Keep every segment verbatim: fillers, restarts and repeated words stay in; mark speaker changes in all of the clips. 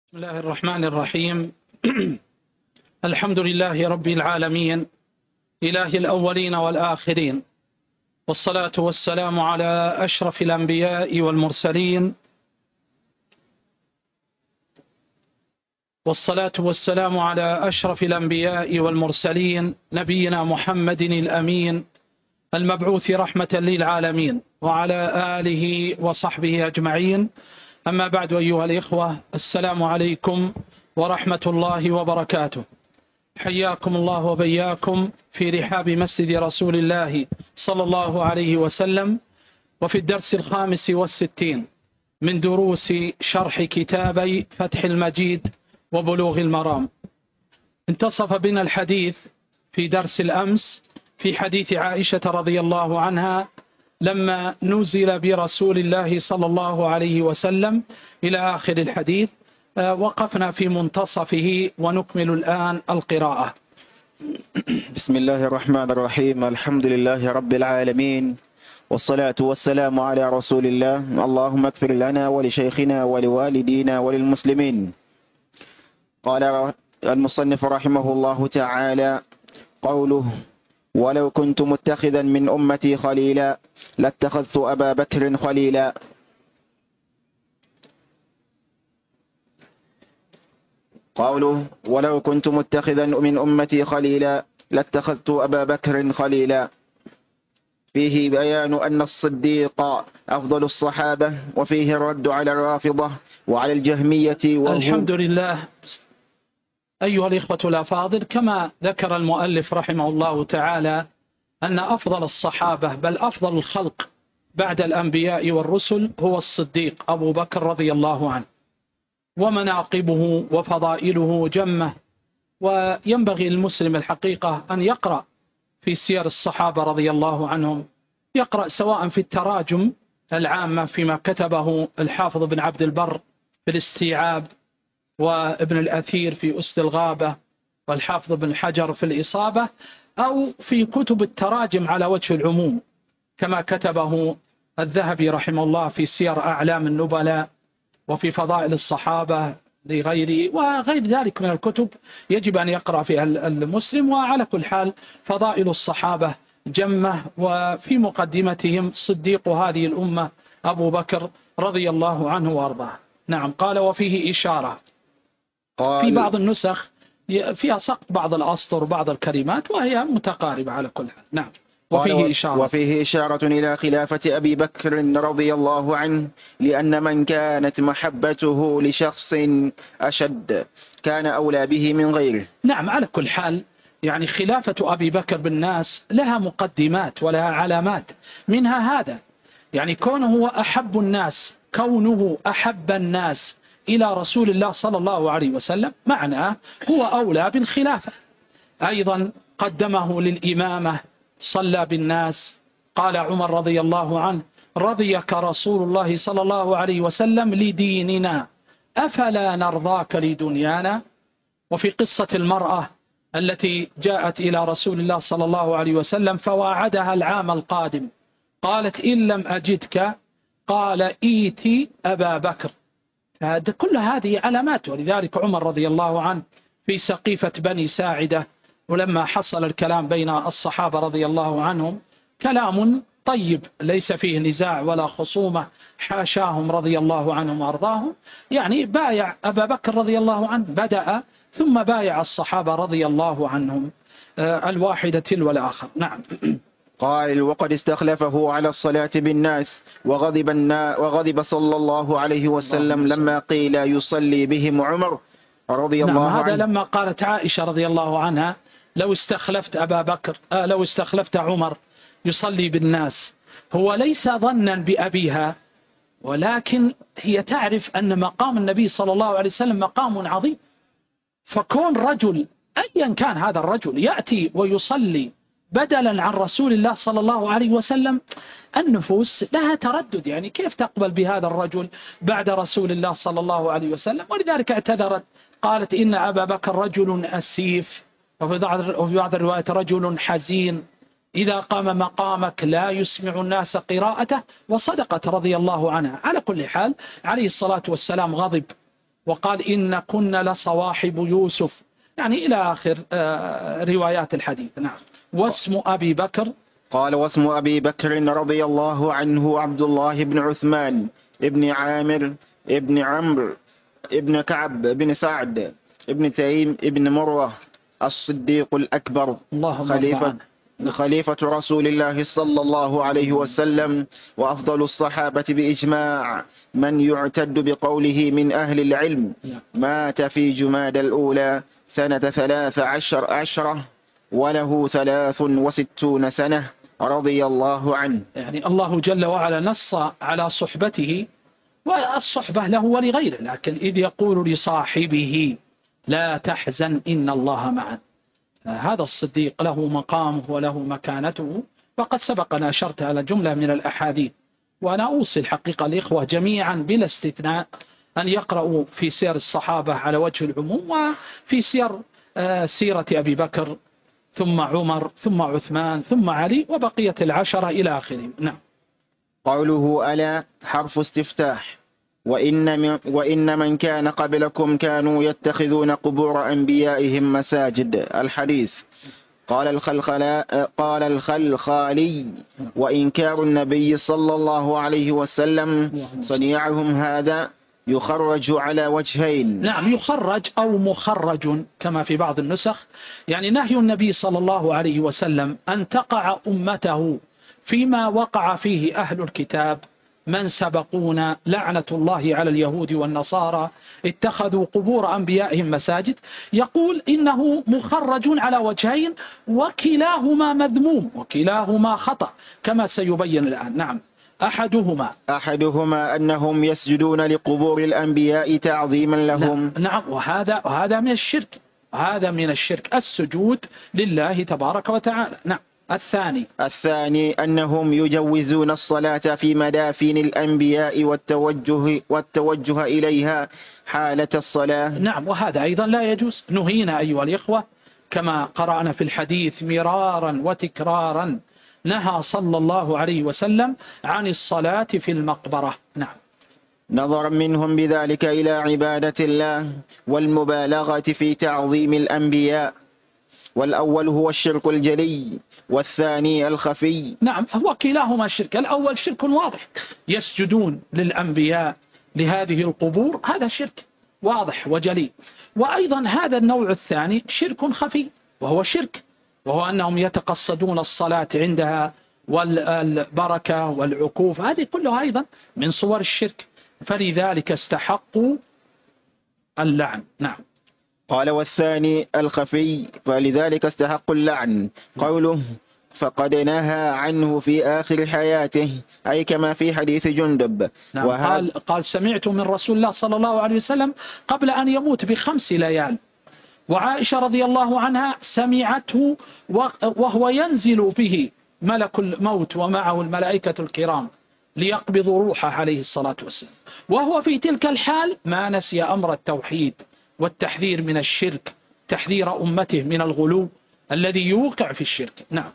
Speaker 1: بسم الله الرحمن الرحيم. الحمد لله رب العالمين، إله الأولين والآخرين، والصلاة والسلام على أشرف الأنبياء والمرسلين والصلاة والسلام على أشرف الأنبياء والمرسلين نبينا محمد الأمين المبعوث رحمة للعالمين، وعلى آله وصحبه أجمعين. أما بعد، أيها الإخوة، السلام عليكم ورحمة الله وبركاته. حياكم الله وبياكم في رحاب مسجد رسول الله صلى الله عليه وسلم، وفي الدرس الخامس والستين من دروس شرح كتابي فتح المجيد وبلوغ المرام. انتصف بنا الحديث في درس الأمس في حديث عائشة رضي الله عنها لما نزل برسول الله صلى الله عليه وسلم إلى آخر الحديث. وقفنا في منتصفه ونكمل الآن القراءة.
Speaker 2: بسم الله الرحمن الرحيم. الحمد لله رب العالمين، والصلاة والسلام على رسول الله. اللهم اغفر لنا ولشيخنا ولوالدينا وللمسلمين. قال المصنف رحمه الله تعالى: قوله: ولو كنت متخذا من أمتي خليلا لاتخذت أبا بكر خليلا. قوله: ولو كنت متخذا من أمتي خليلا لاتخذت أبا بكر خليلا، فيه بيان أن الصديق أفضل الصحابة، وفيه الرد على الرافضة وعلى الجهمية.
Speaker 1: الحمد لله. أيها الإخوة الأفاضل، كما ذكر المؤلف رحمه الله تعالى أن أفضل الصحابة بل أفضل الخلق بعد الأنبياء والرسل هو الصديق أبو بكر رضي الله عنه، ومناقبه وفضائله جمة. وينبغي المسلم الحقيقة أن يقرأ في سير الصحابة رضي الله عنهم، يقرأ سواء في التراجم العامة فيما كتبه الحافظ بن عبد البر في الاستيعاب، وابن الأثير في أسد الغابة، والحافظ بن حجر في الإصابة، أو في كتب التراجم على وجه العموم كما كتبه الذهبي رحمه الله في سير أعلام النبلاء، وفي فضائل الصحابة لغيره، وغير ذلك من الكتب يجب أن يقرأ فيها المسلم. وعلى كل حال فضائل الصحابة جمة، وفي مقدمتهم صديق هذه الأمة أبو بكر رضي الله عنه وأرضاه. نعم. قال: وفيه إشارة. في بعض النسخ فيها سقط بعض الأسطر وبعض الكلمات، وهي متقاربة على كل حال. نعم. وفيه إشارة.
Speaker 2: وفيه إشارة إلى خلافة أبي بكر رضي الله عنه، لأن من كانت محبته لشخص أشد كان أولى به من غيره.
Speaker 1: نعم. على كل حال يعني خلافة أبي بكر بالناس لها مقدمات ولها علامات، منها هذا، يعني كونه هو أحب الناس، كونه أحب الناس إلى رسول الله صلى الله عليه وسلم، معناه هو أولى بالخلافة. أيضا قدمه للإمامة، صلى بالناس. قال عمر رضي الله عنه: رضيك رسول الله صلى الله عليه وسلم لديننا، أفلا نرضاك لدنيانا. وفي قصة المرأة التي جاءت إلى رسول الله صلى الله عليه وسلم فواعدها العام القادم، قالت: إن لم أجدك، قال: إيتي أبا بكر. كل هذه علامات. ولذلك عمر رضي الله عنه في سقيفة بني ساعدة، ولما حصل الكلام بين الصحابة رضي الله عنهم، كلام طيب ليس فيه نزاع ولا خصومة، حاشاهم رضي الله عنهم وأرضاهم، يعني بايع أبا بكر رضي الله عنه، بدأ ثم بايع الصحابة رضي الله عنهم الواحدة تلو الآخر. نعم.
Speaker 2: قال: وقد استخلفه على الصلاة بالناس، وغضب, النا وغضب صلى الله عليه وسلم لما قيل يصلي بهم عمر رضي
Speaker 1: نعم.
Speaker 2: الله عنه.
Speaker 1: هذا لما قالت عائشة رضي الله عنها: لو استخلفت أبا بكر آه لو استخلفت عمر يصلي بالناس. هو ليس ظنا بأبيها، ولكن هي تعرف أن مقام النبي صلى الله عليه وسلم مقام عظيم، فكون رجل أيا كان هذا الرجل يأتي ويصلي بدلا عن رسول الله صلى الله عليه وسلم، النفوس لها تردد، يعني كيف تقبل بهذا الرجل بعد رسول الله صلى الله عليه وسلم. ولذلك اعتذرت، قالت: إن أبا بكر رجل أسيف، وفي بعض الروايات رجل حزين، إذا قام مقامك لا يسمع الناس قراءته. وصدقت رضي الله عنها. على كل حال عليه الصلاة والسلام غضب وقال إن كنا لصواحب يوسف، يعني إلى آخر روايات الحديث. نعم. واسم أبي بكر؟
Speaker 2: قال واسم أبي بكر رضي الله عنه عبد الله بن عثمان ابن عامر ابن عمرو ابن كعب بن سعد ابن تيم ابن مروة الصديق الأكبر، خليفة خليفة رسول الله صلى الله عليه وسلم، وأفضل الصحابة بإجماع من يعتد بقوله من أهل العلم. مات في جماد الأولى سنة ثلاث عشر عشرة وله ثلاث وستون سنة رضي الله عنه.
Speaker 1: يعني الله جل وعلا نص على صحبته، والصحبة له ولغيره، لكن إذ يقول لصاحبه لا تحزن إن الله معنا، هذا الصديق له مقامه وله مكانته، وقد سبقنا أشرت على جملة من الأحاديث. وأنا أوصي الحقيقة الإخوة جميعا بلا استثناء أن يقرأوا في سير الصحابة على وجه العموم، وفي سير سيرة أبي بكر ثم عمر ثم عثمان ثم علي وبقية العشرة إلى آخره. نعم.
Speaker 2: قوله ألا حرف استفتاح. وإن من, وإن من كان قبلكم كانوا يتخذون قبور أنبيائهم مساجد، الحديث. قال الخلخلاء قال الخلخالي وإنكار النبي صلى الله عليه وسلم صنيعهم هذا يخرج على وجهين.
Speaker 1: نعم، يخرج أو مخرج كما في بعض النسخ، يعني نهي النبي صلى الله عليه وسلم أن تقع أمته فيما وقع فيه أهل الكتاب من سبقونا، لعنة الله على اليهود والنصارى اتخذوا قبور أنبيائهم مساجد. يقول إنه مخرج على وجهين وكلاهما مذموم وكلاهما خطأ كما سيبين الآن. نعم. أحدهما
Speaker 2: أحدهما أنهم يسجدون لقبور الأنبياء تعظيما لهم.
Speaker 1: نعم, نعم وهذا وهذا من الشرك، هذا من الشرك السجود لله تبارك وتعالى. نعم. الثاني
Speaker 2: الثاني أنهم يجوزون الصلاة في مدافن الأنبياء والتوجه, والتوجه إليها حالة الصلاة.
Speaker 1: نعم، وهذا أيضا لا يجوز. نهينا أيها الإخوة كما قرأنا في الحديث مرارا وتكرارا، نهى صلى الله عليه وسلم عن الصلاة في المقبرة. نعم.
Speaker 2: نظرا منهم بذلك إلى عبادة الله والمبالغة في تعظيم الأنبياء، والأول هو الشرك الجلي والثاني الخفي.
Speaker 1: نعم، هو كلاهما شرك. الأول شرك واضح، يسجدون للأنبياء لهذه القبور، هذا شرك واضح وجلي. وأيضا هذا النوع الثاني شرك خفي، وهو شرك وهو أنهم يتقصدون الصلاة عندها والبركة والعكوف، هذه كلها أيضا من صور الشرك، فلذلك استحقوا اللعن. نعم.
Speaker 2: قال والثاني الخفي فلذلك استحق اللعن. قوله فقد نهى عنه في آخر حياته، أي كما في حديث جندب.
Speaker 1: نعم. قال, قال سمعت من رسول الله صلى الله عليه وسلم قبل أن يموت بخمس ليال، وعائشة رضي الله عنها سمعته وهو ينزل به ملك الموت ومعه الملائكة الكرام ليقبضوا روحه عليه الصلاة والسلام، وهو في تلك الحال ما نسي أمر التوحيد والتحذير من الشرك، تحذير أمته من الغلو الذي يوقع في الشرك. نعم.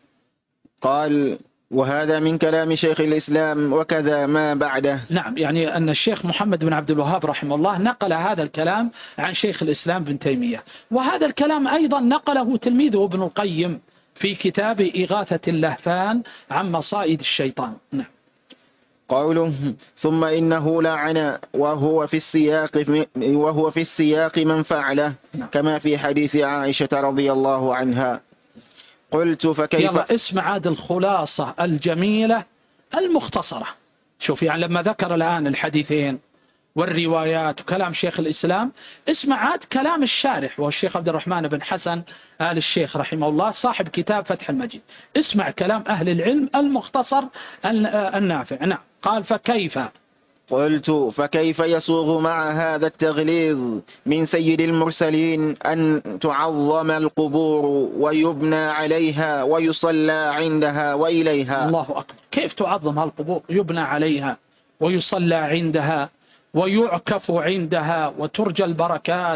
Speaker 2: قال وهذا من كلام شيخ الإسلام وكذا ما بعده.
Speaker 1: نعم، يعني أن الشيخ محمد بن عبد الوهاب رحمه الله نقل هذا الكلام عن شيخ الإسلام بن تيمية، وهذا الكلام أيضا نقله تلميذه ابن القيم في كتاب إغاثة اللهفان عن مصائد الشيطان. نعم.
Speaker 2: قوله ثم إنه لعن وهو في السياق وهو في السياق من فعله، كما في حديث عائشة رضي الله عنها. قلت فكيف.
Speaker 1: يلا اسمع عاد الخلاصة الجميلة المختصرة. شوف يعني لما ذكر الآن الحديثين والروايات وكلام شيخ الإسلام، اسمع عاد كلام الشارح والشيخ عبد الرحمن بن حسن آل الشيخ رحمه الله صاحب كتاب فتح المجيد. اسمع كلام أهل العلم المختصر النافع. نعم. قال فكيف.
Speaker 2: قلت فكيف يسوغ مع هذا التغليظ من سيد المرسلين أن تعظم القبور ويبنى عليها ويصلى عندها وإليها.
Speaker 1: الله أكبر. كيف تعظم القبور؟ يبنى عليها ويصلى عندها ويعكف عندها وترجى البركات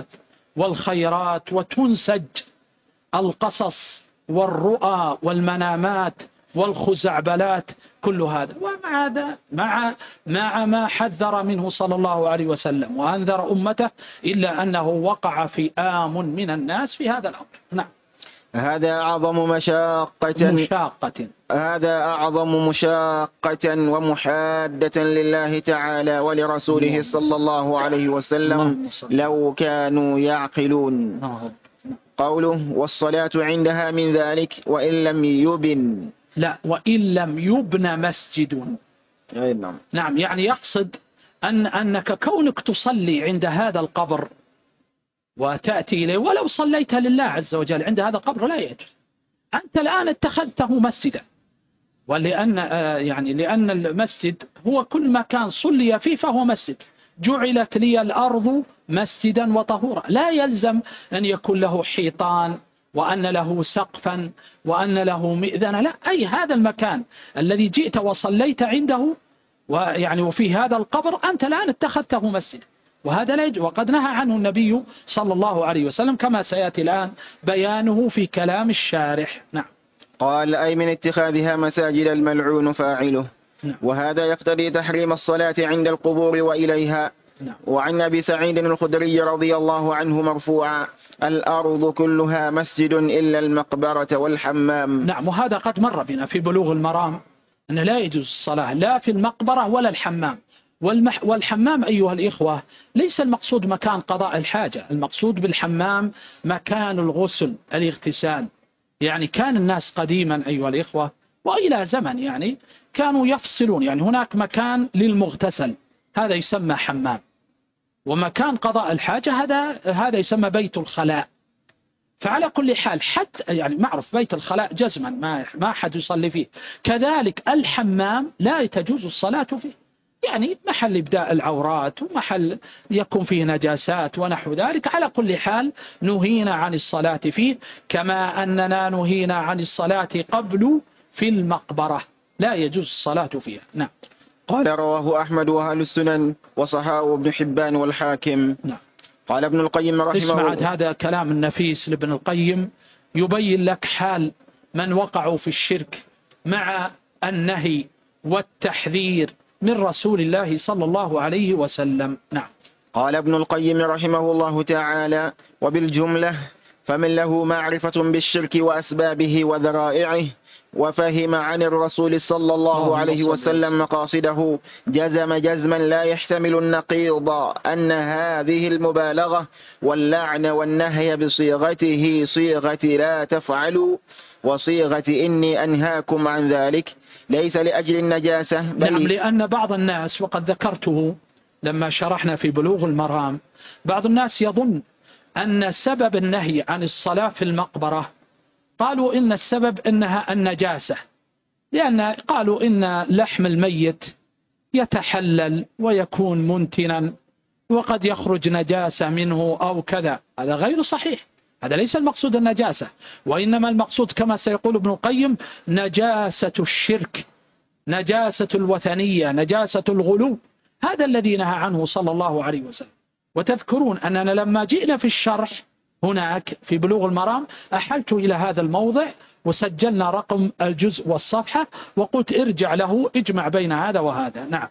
Speaker 1: والخيرات وتنسج القصص والرؤى والمنامات والخزعبلات، كل هذا. ومع هذا مع مع ما حذر منه صلى الله عليه وسلم وأنذر أمته، إلا أنه وقع في آم من الناس في هذا الأمر. نعم.
Speaker 2: هذا أعظم مشاقة
Speaker 1: مشاقة
Speaker 2: هذا أعظم مشاقة ومحادة لله تعالى ولرسوله صلى الله عليه وسلم لو كانوا يعقلون. قوله والصلاة عندها من ذلك وإن لم يبن،
Speaker 1: لا، وإن لم يبن مسجد.
Speaker 2: نعم.
Speaker 1: نعم، يعني يقصد أن أنك كونك تصلي عند هذا القبر وتأتي إليه، ولو صليت لله عز وجل عند هذا القبر لا يجوز. أنت الآن اتخذته مسجدا، ولأن يعني لأن المسجد هو كل مكان صلي فيه فهو مسجد. جعلت لي الأرض مسجدا وطهورا، لا يلزم أن يكون له حيطان وأن له سقفا وأن له مئذنة، لا، أي هذا المكان الذي جئت وصليت عنده ويعني وفي هذا القبر أنت الآن اتخذته مسجد، وهذا لا يجوز. وقد نهى عنه النبي صلى الله عليه وسلم كما سيأتي الآن بيانه في كلام الشارح. نعم.
Speaker 2: قال أي من اتخاذها مساجد الملعون فاعله.
Speaker 1: نعم.
Speaker 2: وهذا يقتضي تحريم الصلاة عند القبور وإليها.
Speaker 1: نعم.
Speaker 2: وعن أبي سعيد الخدري رضي الله عنه مرفوعا الأرض كلها مسجد إلا المقبرة والحمام.
Speaker 1: نعم، وهذا قد مر بنا في بلوغ المرام أن لا يجوز الصلاة لا في المقبرة ولا الحمام. والمح والحمام أيها الإخوة ليس المقصود مكان قضاء الحاجة، المقصود بالحمام مكان الغسل الاغتسال. يعني كان الناس قديما أيها الإخوة وإلى زمن يعني كانوا يفصلون، يعني هناك مكان للمغتسل هذا يسمى حمام، ومكان قضاء الحاجة هذا هذا يسمى بيت الخلاء. فعلى كل حال حتى يعني معروف بيت الخلاء جزما ما ما أحد يصلي فيه، كذلك الحمام لا تجوز الصلاة فيه، يعني محل إبداء العورات ومحل يكون فيه نجاسات ونحو ذلك. على كل حال نهينا عن الصلاة فيه، كما أننا نهينا عن الصلاة قبل في المقبرة، لا يجوز الصلاة فيها. نعم.
Speaker 2: قال رواه أحمد وأهل السنن وصححه ابن حبان والحاكم.
Speaker 1: نعم.
Speaker 2: قال ابن القيم رحمه الله.
Speaker 1: اسمع هذا كلام النفيس لابن القيم يبين لك حال من وقعوا في الشرك مع النهي والتحذير من رسول الله صلى الله عليه وسلم. نعم.
Speaker 2: قال ابن القيم رحمه الله تعالى وبالجملة فمن له معرفة بالشرك وأسبابه وذرائعه وفهم عن الرسول صلى الله عليه وسلم مقاصده جزم جزما لا يحتمل النقيض أن هذه المبالغة واللعن والنهي بصيغته صيغة لا تفعلوا وصيغة إني أنهاكم عن ذلك ليس لأجل النجاسة بل
Speaker 1: نعم، لأن بعض الناس وقد ذكرته لما شرحنا في بلوغ المرام، بعض الناس يظن أن سبب النهي عن الصلاة في المقبرة قالوا إن السبب إنها النجاسة، لأن قالوا إن لحم الميت يتحلل ويكون منتنا وقد يخرج نجاسة منه أو كذا. هذا غير صحيح، هذا ليس المقصود النجاسة، وإنما المقصود كما سيقول ابن القيم نجاسة الشرك، نجاسة الوثنية، نجاسة الغلو، هذا الذي نهى عنه صلى الله عليه وسلم. وتذكرون أننا لما جئنا في الشرح هناك في بلوغ المرام أحلت إلى هذا الموضع وسجلنا رقم الجزء والصفحة وقلت ارجع له اجمع بين هذا وهذا. نعم.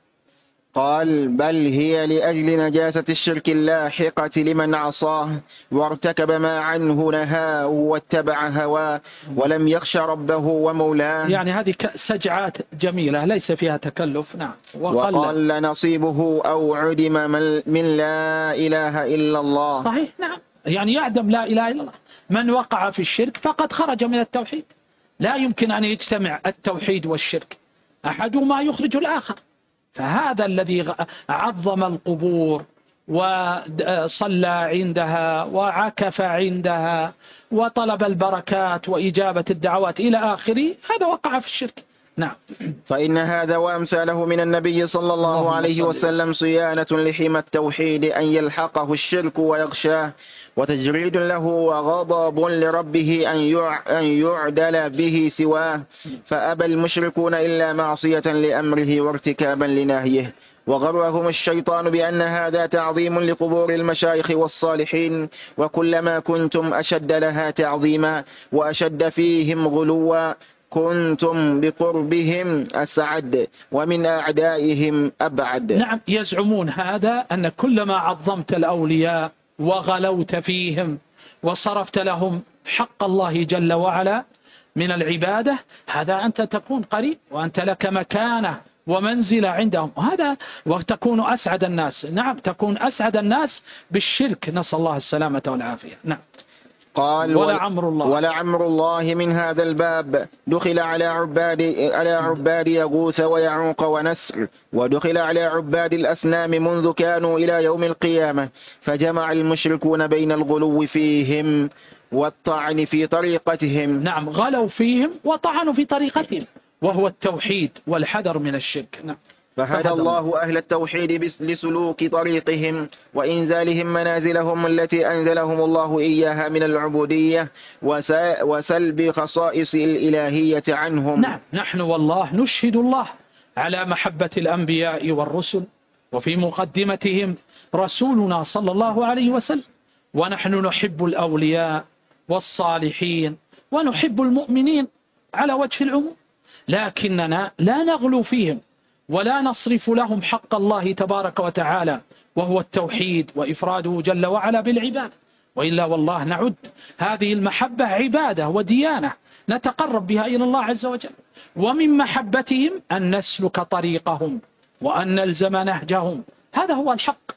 Speaker 2: قال بل هي لأجل نجاسة الشرك اللاحقة لمن عصاه وارتكب ما عنه نهاه واتبع هواه ولم يخش ربه ومولاه.
Speaker 1: يعني هذه سجعات جميلة ليس فيها تكلف. نعم.
Speaker 2: وقل, وقل نصيبه أو عدم من لا إله إلا الله.
Speaker 1: صحيح. نعم، يعني يعدم لا إله إلا الله. من وقع في الشرك فقد خرج من التوحيد، لا يمكن أن يجتمع التوحيد والشرك، أحدهما يخرج الآخر. فهذا الذي عظم القبور وصلى عندها وعكف عندها وطلب البركات وإجابة الدعوات إلى آخره، هذا وقع في الشرك. نعم.
Speaker 2: فإن هذا وأمثاله من النبي صلى الله عليه وسلم صيانة لحمى التوحيد أن يلحقه الشرك ويغشاه، وتجريد له وغضب لربه أن يعدل به سواه، فأبى المشركون إلا معصية لأمره وارتكابا لنهيه. وغرهم الشيطان بأن هذا تعظيم لقبور المشايخ والصالحين، وكلما كنتم أشد لها تعظيما وأشد فيهم غلوا كنتم بقربهم أسعد ومن أعدائهم أبعد.
Speaker 1: نعم، يزعمون هذا أن كلما عظمت الأولياء وغلوت فيهم وصرفت لهم حق الله جل وعلا من العبادة، هذا أنت تكون قريب وأنت لك مكانة ومنزلة عندهم، وهذا وتكون أسعد الناس. نعم، تكون أسعد الناس بالشرك، نسأل الله السلامة والعافية. نعم.
Speaker 2: قال
Speaker 1: ولا عمر الله
Speaker 2: ولا عمر الله من هذا الباب دخل على عباد على عباد يغوث ويعوق ونسر، ودخل على عباد الأصنام منذ كانوا إلى يوم القيامة، فجمع المشركون بين الغلو فيهم والطعن في طريقتهم.
Speaker 1: نعم، غلوا فيهم وطعنوا في طريقتهم، وهو التوحيد والحذر من الشرك. نعم.
Speaker 2: فهدى الله أهل التوحيد لسلوك طريقهم وإنزالهم منازلهم التي أنزلهم الله إياها من العبودية وسلب خصائص الإلهية عنهم.
Speaker 1: نعم، نحن والله نشهد الله على محبة الأنبياء والرسل، وفي مقدمتهم رسولنا صلى الله عليه وسلم، ونحن نحب الأولياء والصالحين ونحب المؤمنين على وجه العموم، لكننا لا نغلو فيهم ولا نصرف لهم حق الله تبارك وتعالى، وهو التوحيد وإفراده جل وعلا بالعبادة، وإلا والله نعد هذه المحبة عبادة وديانة نتقرب بها إلى الله عز وجل. ومن محبتهم أن نسلك طريقهم وأن نلزم نهجهم، هذا هو الحق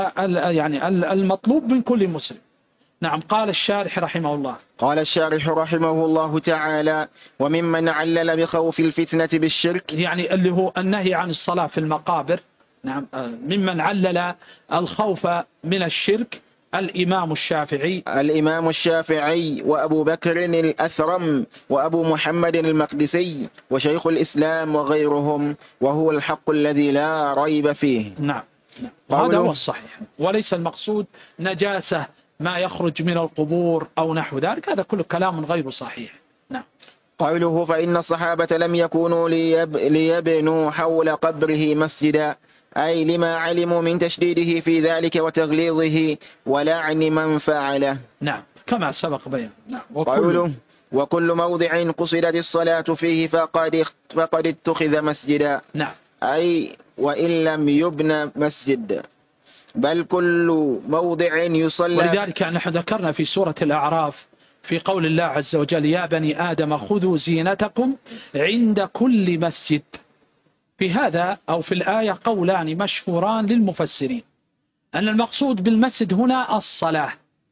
Speaker 1: يعني المطلوب من كل مسلم. نعم. قال الشارح رحمه الله
Speaker 2: قال الشارح رحمه الله تعالى: وممن علل بخوف الفتنة بالشرك،
Speaker 1: يعني اللي هو النهي عن الصلاة في المقابر. نعم. ممن علل الخوف من الشرك الإمام الشافعي
Speaker 2: الإمام الشافعي وأبو بكر الأثرم وأبو محمد المقدسي وشيخ الإسلام وغيرهم، وهو الحق الذي لا ريب فيه.
Speaker 1: نعم. نعم. هذا هو الصحيح، وليس المقصود نجاسة ما يخرج من القبور أو نحو ذلك، هذا كله كلام غير صحيح. نعم.
Speaker 2: قوله: فإن الصحابة لم يكونوا ليب ليبنوا حول قبره مسجدا، أي لما علموا من تشديده في ذلك وتغليظه ولعن من فعله.
Speaker 1: نعم، كما سبق بيان. نعم.
Speaker 2: قوله: وكل موضع قصدت الصلاة فيه فقد فقد اتخذ مسجدا.
Speaker 1: نعم.
Speaker 2: أي وإن لم يبنى مسجد، بل كل موضع يصلى.
Speaker 1: ولذلك نحن ذكرنا في سورة الأعراف في قول الله عز وجل: يا بني آدم خذوا زينتكم عند كل مسجد. في هذا أو في الآية قولان مشهوران للمفسرين، أن المقصود بالمسجد هنا الصلاة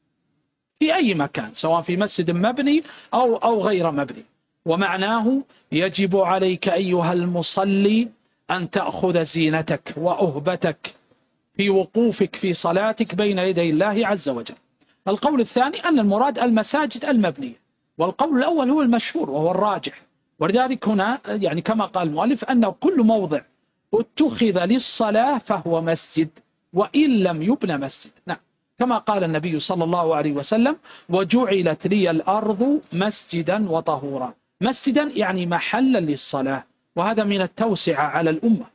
Speaker 1: في أي مكان، سواء في مسجد مبني أو أو غير مبني، ومعناه يجب عليك أيها المصلي أن تأخذ زينتك وأهبتك في وقوفك في صلاتك بين يدي الله عز وجل. القول الثاني أن المراد المساجد المبنية، والقول الأول هو المشهور وهو الراجح. ولذلك هنا يعني كما قال المؤلف أنه كل موضع اتخذ للصلاة فهو مسجد وإن لم يبنى مسجد. نعم، كما قال النبي صلى الله عليه وسلم: وجعلت لي الأرض مسجدا وطهورا. مسجدا يعني محلا للصلاة، وهذا من التوسعة على الأمة.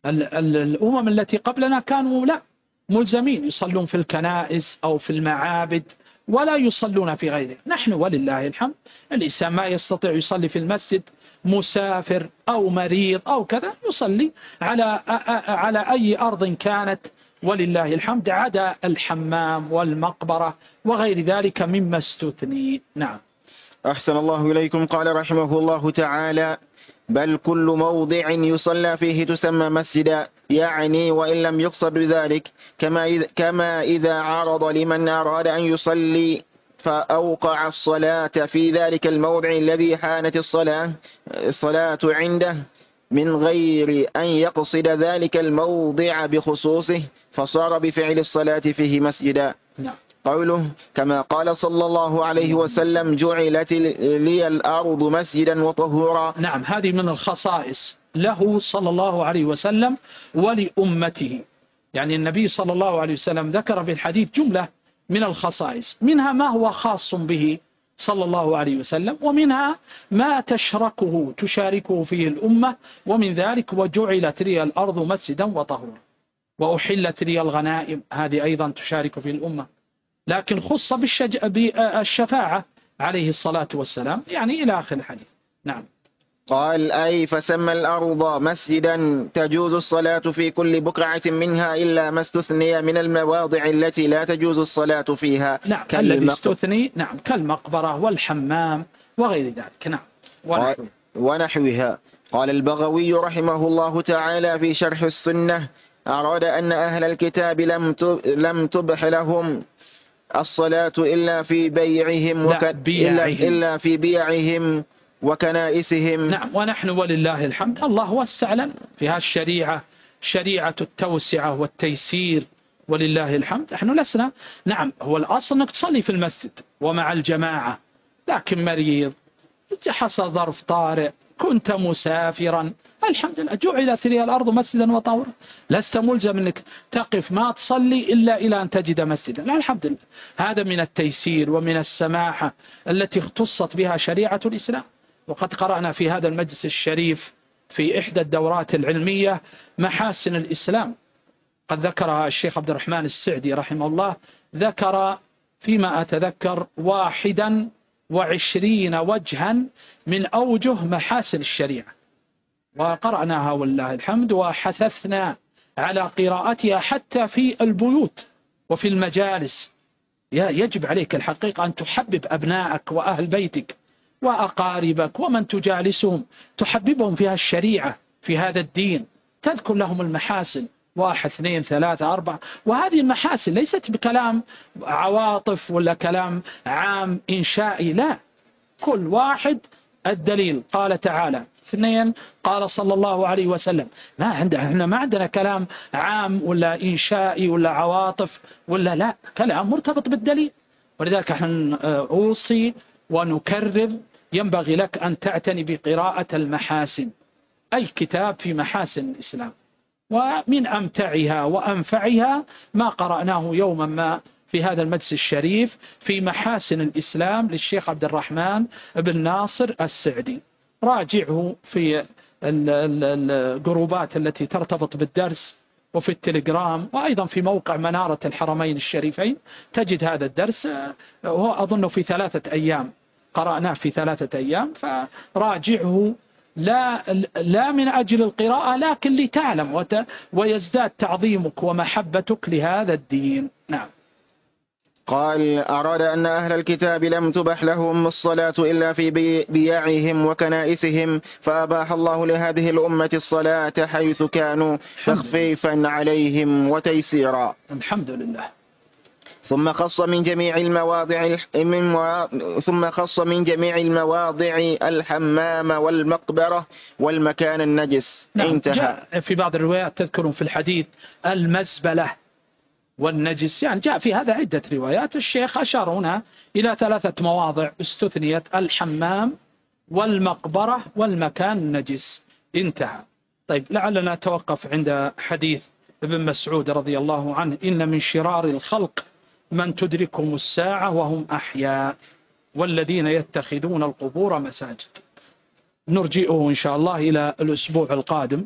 Speaker 1: الأمم التي قبلنا كانوا لا ملزمين يصلون في الكنائس أو في المعابد ولا يصلون في غيره. نحن ولله الحمد الإنسان ما يستطيع يصلي في المسجد، مسافر أو مريض أو كذا، يصلي على على أي أرض كانت ولله الحمد، عدا الحمام والمقبرة وغير ذلك مما استثني. نعم.
Speaker 2: أحسن الله إليكم. قال رحمه الله تعالى: بل كل موضع يصلى فيه تسمى مسجدا، يعني وإن لم يقصد بذلك، كما إذا, كما إذا عرض لمن أراد أن يصلي فأوقع الصلاة في ذلك الموضع الذي حانت الصلاة الصلاة عنده من غير أن يقصد ذلك الموضع بخصوصه، فصار بفعل الصلاة فيه مسجدا.
Speaker 1: نعم.
Speaker 2: قوله: كما قال صلى الله عليه وسلم: جعلت لي الأرض مسجدا وطهورا.
Speaker 1: نعم، هذه من الخصائص له صلى الله عليه وسلم ولأمته. يعني النبي صلى الله عليه وسلم ذكر في الحديث جملة من الخصائص، منها ما هو خاص به صلى الله عليه وسلم، ومنها ما تشركه تشاركه فيه الأمة، ومن ذلك: وجعلت لي الأرض مسجدا وطهورا، وأحلت لي الغنائم، هذه أيضا تشارك في الأمة، لكن خص بالشج... بالشفاعة عليه الصلاة والسلام، يعني إلى آخر الحديث. نعم.
Speaker 2: قال أي فسمى الأرض مسجدا تجوز الصلاة في كل بقعة منها إلا ما استثني من المواضع التي لا تجوز الصلاة فيها.
Speaker 1: نعم الذي استثني نعم كالمقبرة والحمام وغير ذلك. نعم ونحوها.
Speaker 2: ونحوها. قال البغوي رحمه الله تعالى في شرح السنة أراد أن أهل الكتاب لم لم تبح لهم الصلاة إلا في بيعهم وك... إلا... إلا في بيعهم وكنائسهم.
Speaker 1: نعم ونحن ولله الحمد الله وسع لنا في هذه الشريعة، شريعة التوسعة والتيسير ولله الحمد. نحن لسنا نعم هو الأصل أنك تصلي في المسجد ومع الجماعة، لكن مريض حصل ظرف طارئ كنت مسافرا الحمد لله جعلت لي الأرض مسجدا وطهورا، لست ملزم أنك تقف ما تصلي إلا إلى أن تجد مسجدا. لا الحمد لله هذا من التيسير ومن السماحة التي اختصت بها شريعة الإسلام. وقد قرأنا في هذا المجلس الشريف في إحدى الدورات العلمية محاسن الإسلام، قد ذكرها الشيخ عبد الرحمن السعدي رحمه الله، ذكر فيما أتذكر واحدا وعشرين وجها من أوجه محاسن الشريعة، وقرأناها والله الحمد وحثثنا على قراءتها حتى في البيوت وفي المجالس. يجب عليك الحقيقة أن تحبب أبنائك وأهل بيتك وأقاربك ومن تجالسهم، تحببهم فيها الشريعة في هذا الدين، تذكر لهم المحاسن واحد اثنين ثلاثة أربعة. وهذه المحاسن ليست بكلام عواطف ولا كلام عام إنشائي، لا، كل واحد الدليل قال تعالى، اثنين قال صلى الله عليه وسلم. ما عندنا احنا ما عندنا كلام عام ولا إنشائي ولا عواطف ولا، لا، كلام مرتبط بالدليل. ولذلك احنا أوصي ونكرر ينبغي لك أن تعتني بقراءة المحاسن، أي كتاب في محاسن الإسلام، ومن أمتعها وأنفعها ما قرأناه يوما ما في هذا المجلس الشريف في محاسن الإسلام للشيخ عبد الرحمن بن ناصر السعدي. راجعه في الجروبات التي ترتبط بالدرس وفي التليجرام، وأيضا في موقع منارة الحرمين الشريفين تجد هذا الدرس، وهو أظن في ثلاثة أيام قرأناه في ثلاثة أيام، فراجعه لا لا من أجل القراءة لكن لتعلم ويزداد تعظيمك ومحبتك لهذا الدين. نعم.
Speaker 2: قال أراد أن أهل الكتاب لم تبح لهم الصلاة إلا في بياعهم وكنائسهم، فأباح الله لهذه الأمة الصلاة حيث كانوا تخفيفا عليهم وتيسيرا.
Speaker 1: الحمد لله.
Speaker 2: ثم خص من جميع المواضع من ثم خص من جميع المواضع الحمام والمقبرة والمكان النجس.
Speaker 1: نعم.
Speaker 2: انتهى.
Speaker 1: في بعض الروايات تذكرون في الحديث المزبلة والنجس، يعني جاء في هذا عدة روايات. الشيخ أشار هنا إلى ثلاثة مواضع استثنيت: الحمام والمقبرة والمكان النجس. انتهى. طيب لعلنا نتوقف عند حديث ابن مسعود رضي الله عنه: إن من شرار الخلق من تدركهم الساعة وهم أحياء والذين يتخذون القبور مساجد. نرجئه إن شاء الله إلى الأسبوع القادم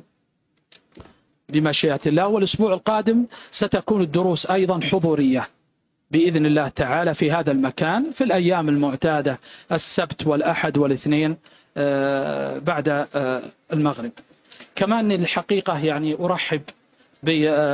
Speaker 1: بمشيئة الله. والأسبوع القادم ستكون الدروس أيضا حضورية بإذن الله تعالى في هذا المكان في الأيام المعتادة، السبت والأحد والاثنين بعد المغرب. كمان الحقيقة يعني أرحب ب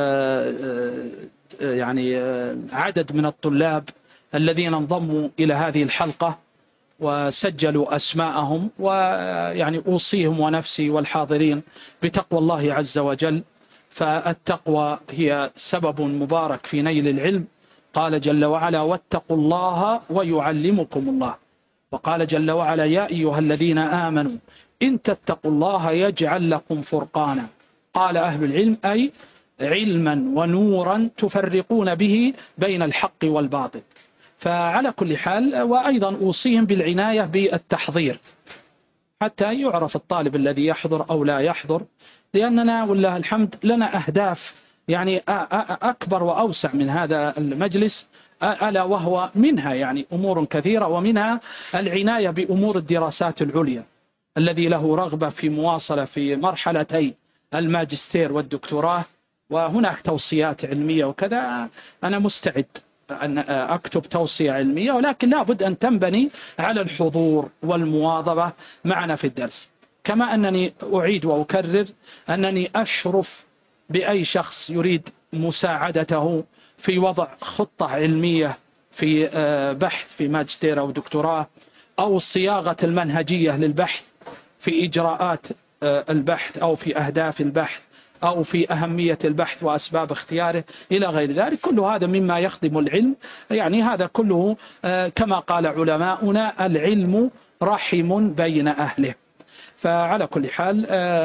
Speaker 1: يعني عدد من الطلاب الذين انضموا إلى هذه الحلقة وسجلوا أسماءهم، ويعني أوصيهم ونفسي والحاضرين بتقوى الله عز وجل، فالتقوى هي سبب مبارك في نيل العلم. قال جل وعلا: واتقوا الله ويعلمكم الله. وقال جل وعلا: يا أيها الذين آمنوا إن تتقوا الله يجعل لكم فرقانا. قال أهل العلم أي علما ونورا تفرقون به بين الحق والباطل. فعلى كل حال، وأيضا أوصيهم بالعناية بالتحضير حتى يعرف الطالب الذي يحضر أو لا يحضر، لأننا والله الحمد لنا أهداف يعني أكبر وأوسع من هذا المجلس، ألا وهو منها يعني أمور كثيرة، ومنها العناية بأمور الدراسات العليا. الذي له رغبة في مواصلة في مرحلتي الماجستير والدكتوراه وهناك توصيات علمية وكذا، أنا مستعد أن أكتب توصية علمية، ولكن لا بد أن تنبني على الحضور والمواظبة معنا في الدرس. كما أنني أعيد وأكرر أنني أشرف بأي شخص يريد مساعدته في وضع خطة علمية في بحث في ماجستير أو دكتوراه، أو صياغة المنهجية للبحث في إجراءات البحث أو في أهداف البحث أو في أهمية البحث وأسباب اختياره إلى غير ذلك. كل هذا مما يخدم العلم. يعني هذا كله كما قال علماؤنا العلم رحم بين أهله. فعلى كل حال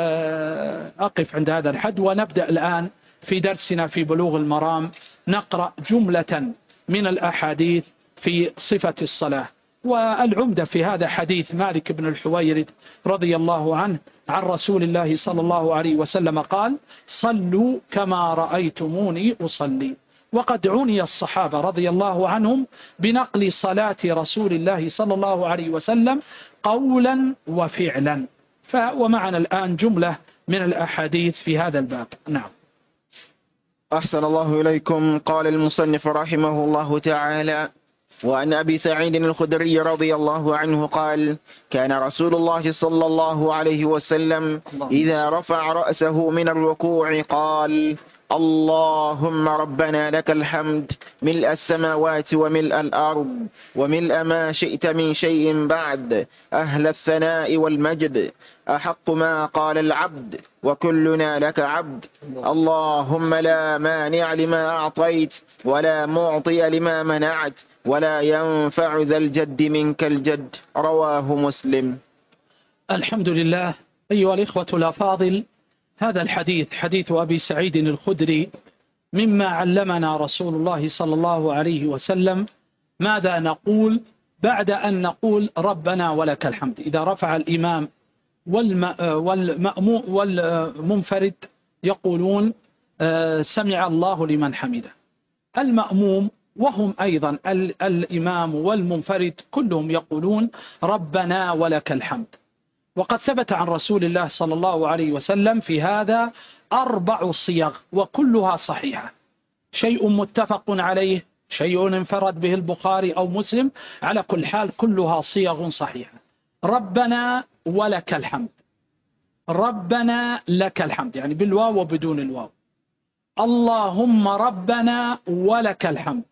Speaker 1: أقف عند هذا الحد، ونبدأ الآن في درسنا في بلوغ المرام نقرأ جملة من الأحاديث في صفة الصلاة. والعمدة في هذا حديث مالك بن الحويرث رضي الله عنه عن رسول الله صلى الله عليه وسلم قال: صلوا كما رأيتموني أصلي. وقد عني الصحابة رضي الله عنهم بنقل صلاة رسول الله صلى الله عليه وسلم قولا وفعلا. ومعنا الآن جملة من الأحاديث في هذا الباب. نعم.
Speaker 2: أحسن الله إليكم. قال المصنف رحمه الله تعالى: وعن أبي سعيد الخدري رضي الله عنه قال: كان رسول الله صلى الله عليه وسلم إذا رفع رأسه من الركوع قال: اللهم ربنا لك الحمد ملء السماوات وملء الأرض وملء ما شئت من شيء بعد، أهل الثناء والمجد، أحق ما قال العبد وكلنا لك عبد، اللهم لا مانع لما أعطيت ولا معطي لما منعت ولا ينفع ذا الجد منك الجد. رواه مسلم.
Speaker 1: الحمد لله. أيها الإخوة الأفاضل، هذا الحديث حديث أبي سعيد الخدري مما علمنا رسول الله صلى الله عليه وسلم ماذا نقول بعد أن نقول ربنا ولك الحمد. إذا رفع الإمام والمأموم والمنفرد يقولون سمع الله لمن حمده. المأموم وهم أيضا الإمام والمنفرد كلهم يقولون ربنا ولك الحمد. وقد ثبت عن رسول الله صلى الله عليه وسلم في هذا أربع صيغ وكلها صحيحة، شيء متفق عليه، شيء انفرد به البخاري أو مسلم، على كل حال كلها صيغ صحيحة. ربنا ولك الحمد، ربنا لك الحمد يعني بالواو وبدون الواو، اللهم ربنا ولك الحمد،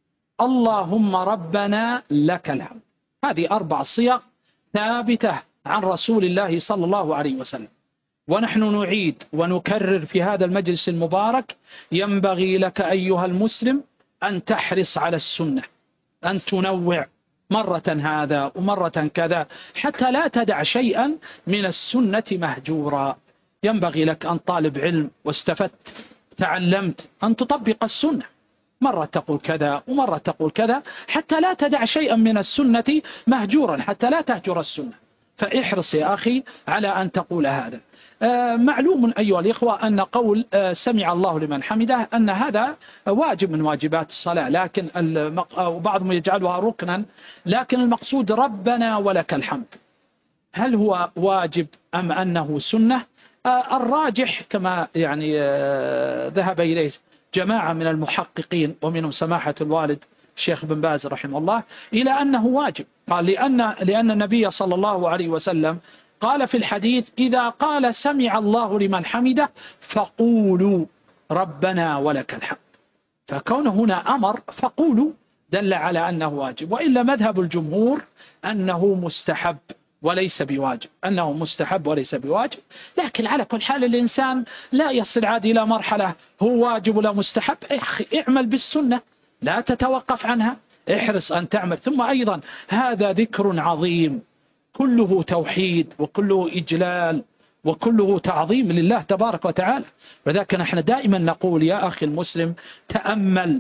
Speaker 1: اللهم ربنا لك الحمد. هذه أربع صيغ ثابتة عن رسول الله صلى الله عليه وسلم. ونحن نعيد ونكرر في هذا المجلس المبارك: ينبغي لك أيها المسلم أن تحرص على السنة، أن تنوع مرة هذا ومرة كذا حتى لا تدع شيئا من السنة مهجورا. ينبغي لك أن طالب علم واستفدت تعلمت أن تطبق السنة، مرة تقول كذا ومرة تقول كذا حتى لا تدع شيئا من السنة مهجورا، حتى لا تهجر السنة. فاحرص يا أخي على أن تقول هذا. آه معلوم أيها الإخوة أن قول آه سمع الله لمن حمده أن هذا واجب من واجبات الصلاة، لكن وبعضهم يجعلها ركنا، لكن المقصود ربنا ولك الحمد. هل هو واجب أم أنه سنة؟ آه الراجح كما يعني آه ذهب إليه جماعة من المحققين ومنهم سماحة الوالد الشيخ بن باز رحمه الله إلى أنه واجب. قال لأن, لأن النبي صلى الله عليه وسلم قال في الحديث: إذا قال سمع الله لمن حمده فقولوا ربنا ولك الحمد. فكون هنا أمر فقولوا دل على أنه واجب، وإلا مذهب الجمهور أنه مستحب وليس بواجب، أنه مستحب وليس بواجب. لكن على كل حال الإنسان لا يصل عاد إلى مرحلة هو واجب ولا مستحب. اعمل بالسنة، لا تتوقف عنها، احرص أن تعمل. ثم أيضا هذا ذكر عظيم كله توحيد وكله إجلال وكله تعظيم لله تبارك وتعالى. وذلك نحن دائما نقول يا أخي المسلم تأمل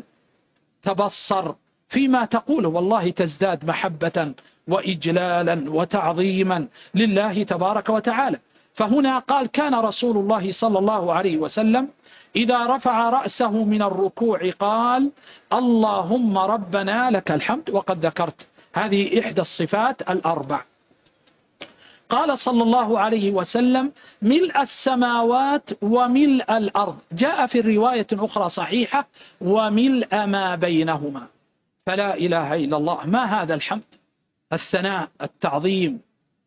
Speaker 1: تبصر فيما تقوله، والله تزداد محبة وإجلالا وتعظيما لله تبارك وتعالى. فهنا قال: كان رسول الله صلى الله عليه وسلم إذا رفع رأسه من الركوع قال: اللهم ربنا لك الحمد. وقد ذكرت هذه إحدى الصفات الأربع. قال صلى الله عليه وسلم: ملء السماوات وملء الأرض، جاء في الرواية أخرى صحيحة: وملء ما بينهما. فلا إله إلا الله. ما هذا الحمد؟ الثناء، التعظيم،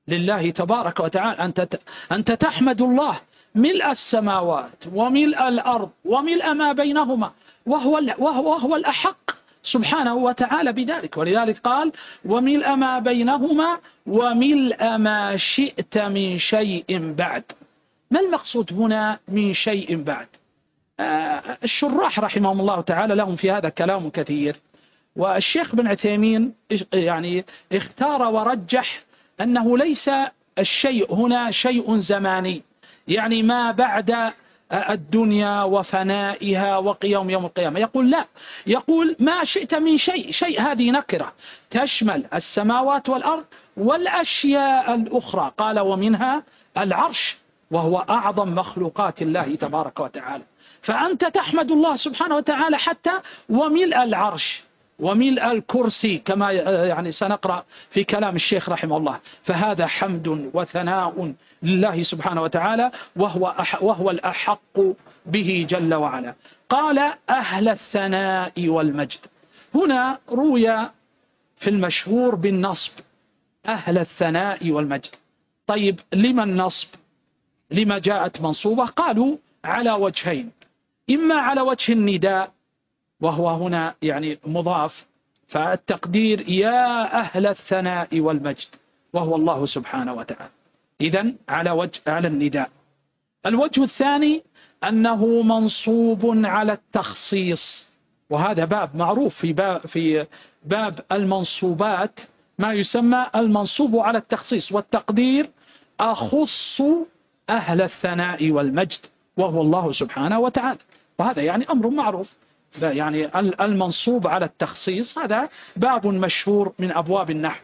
Speaker 1: لله تبارك وتعالى. أنت أنت تحمد الله ملء السماوات وملء الأرض وملء ما بينهما، وهو وهو, وهو الأحق سبحانه وتعالى بذلك. ولذلك قال وملء ما بينهما وملء ما شئت من شيء بعد. ما المقصود هنا من شيء بعد؟ آه الشراح رحمهم الله تعالى لهم في هذا كلام كثير، والشيخ بن عثيمين يعني اختار ورجح أنه ليس الشيء هنا شيء زماني، يعني ما بعد الدنيا وفنائها وقيام يوم القيامة. يقول لا، يقول ما شئت من شيء. شيء هذه نكرة تشمل السماوات والأرض والأشياء الأخرى. قال ومنها العرش، وهو أعظم مخلوقات الله تبارك وتعالى. فأنت تحمد الله سبحانه وتعالى حتى وملء العرش وملء الكرسي كما يعني سنقرأ في كلام الشيخ رحمه الله. فهذا حمد وثناء لله سبحانه وتعالى، وهو, وهو الأحق به جل وعلا. قال أهل الثناء والمجد. هنا روي في المشهور بالنصب، أهل الثناء والمجد. طيب لما النصب؟ لما جاءت منصوبة؟ قالوا على وجهين، إما على وجه النداء وهو هنا يعني مضاف، فالتقدير يا أهل الثناء والمجد، وهو الله سبحانه وتعالى. إذن على وجه على النداء. الوجه الثاني أنه منصوب على التخصيص، وهذا باب معروف في باب, في باب المنصوبات، ما يسمى المنصوب على التخصيص، والتقدير أخص أهل الثناء والمجد، وهو الله سبحانه وتعالى. وهذا يعني أمر معروف، يعني المنصوب على التخصيص هذا باب مشهور من أبواب النحو.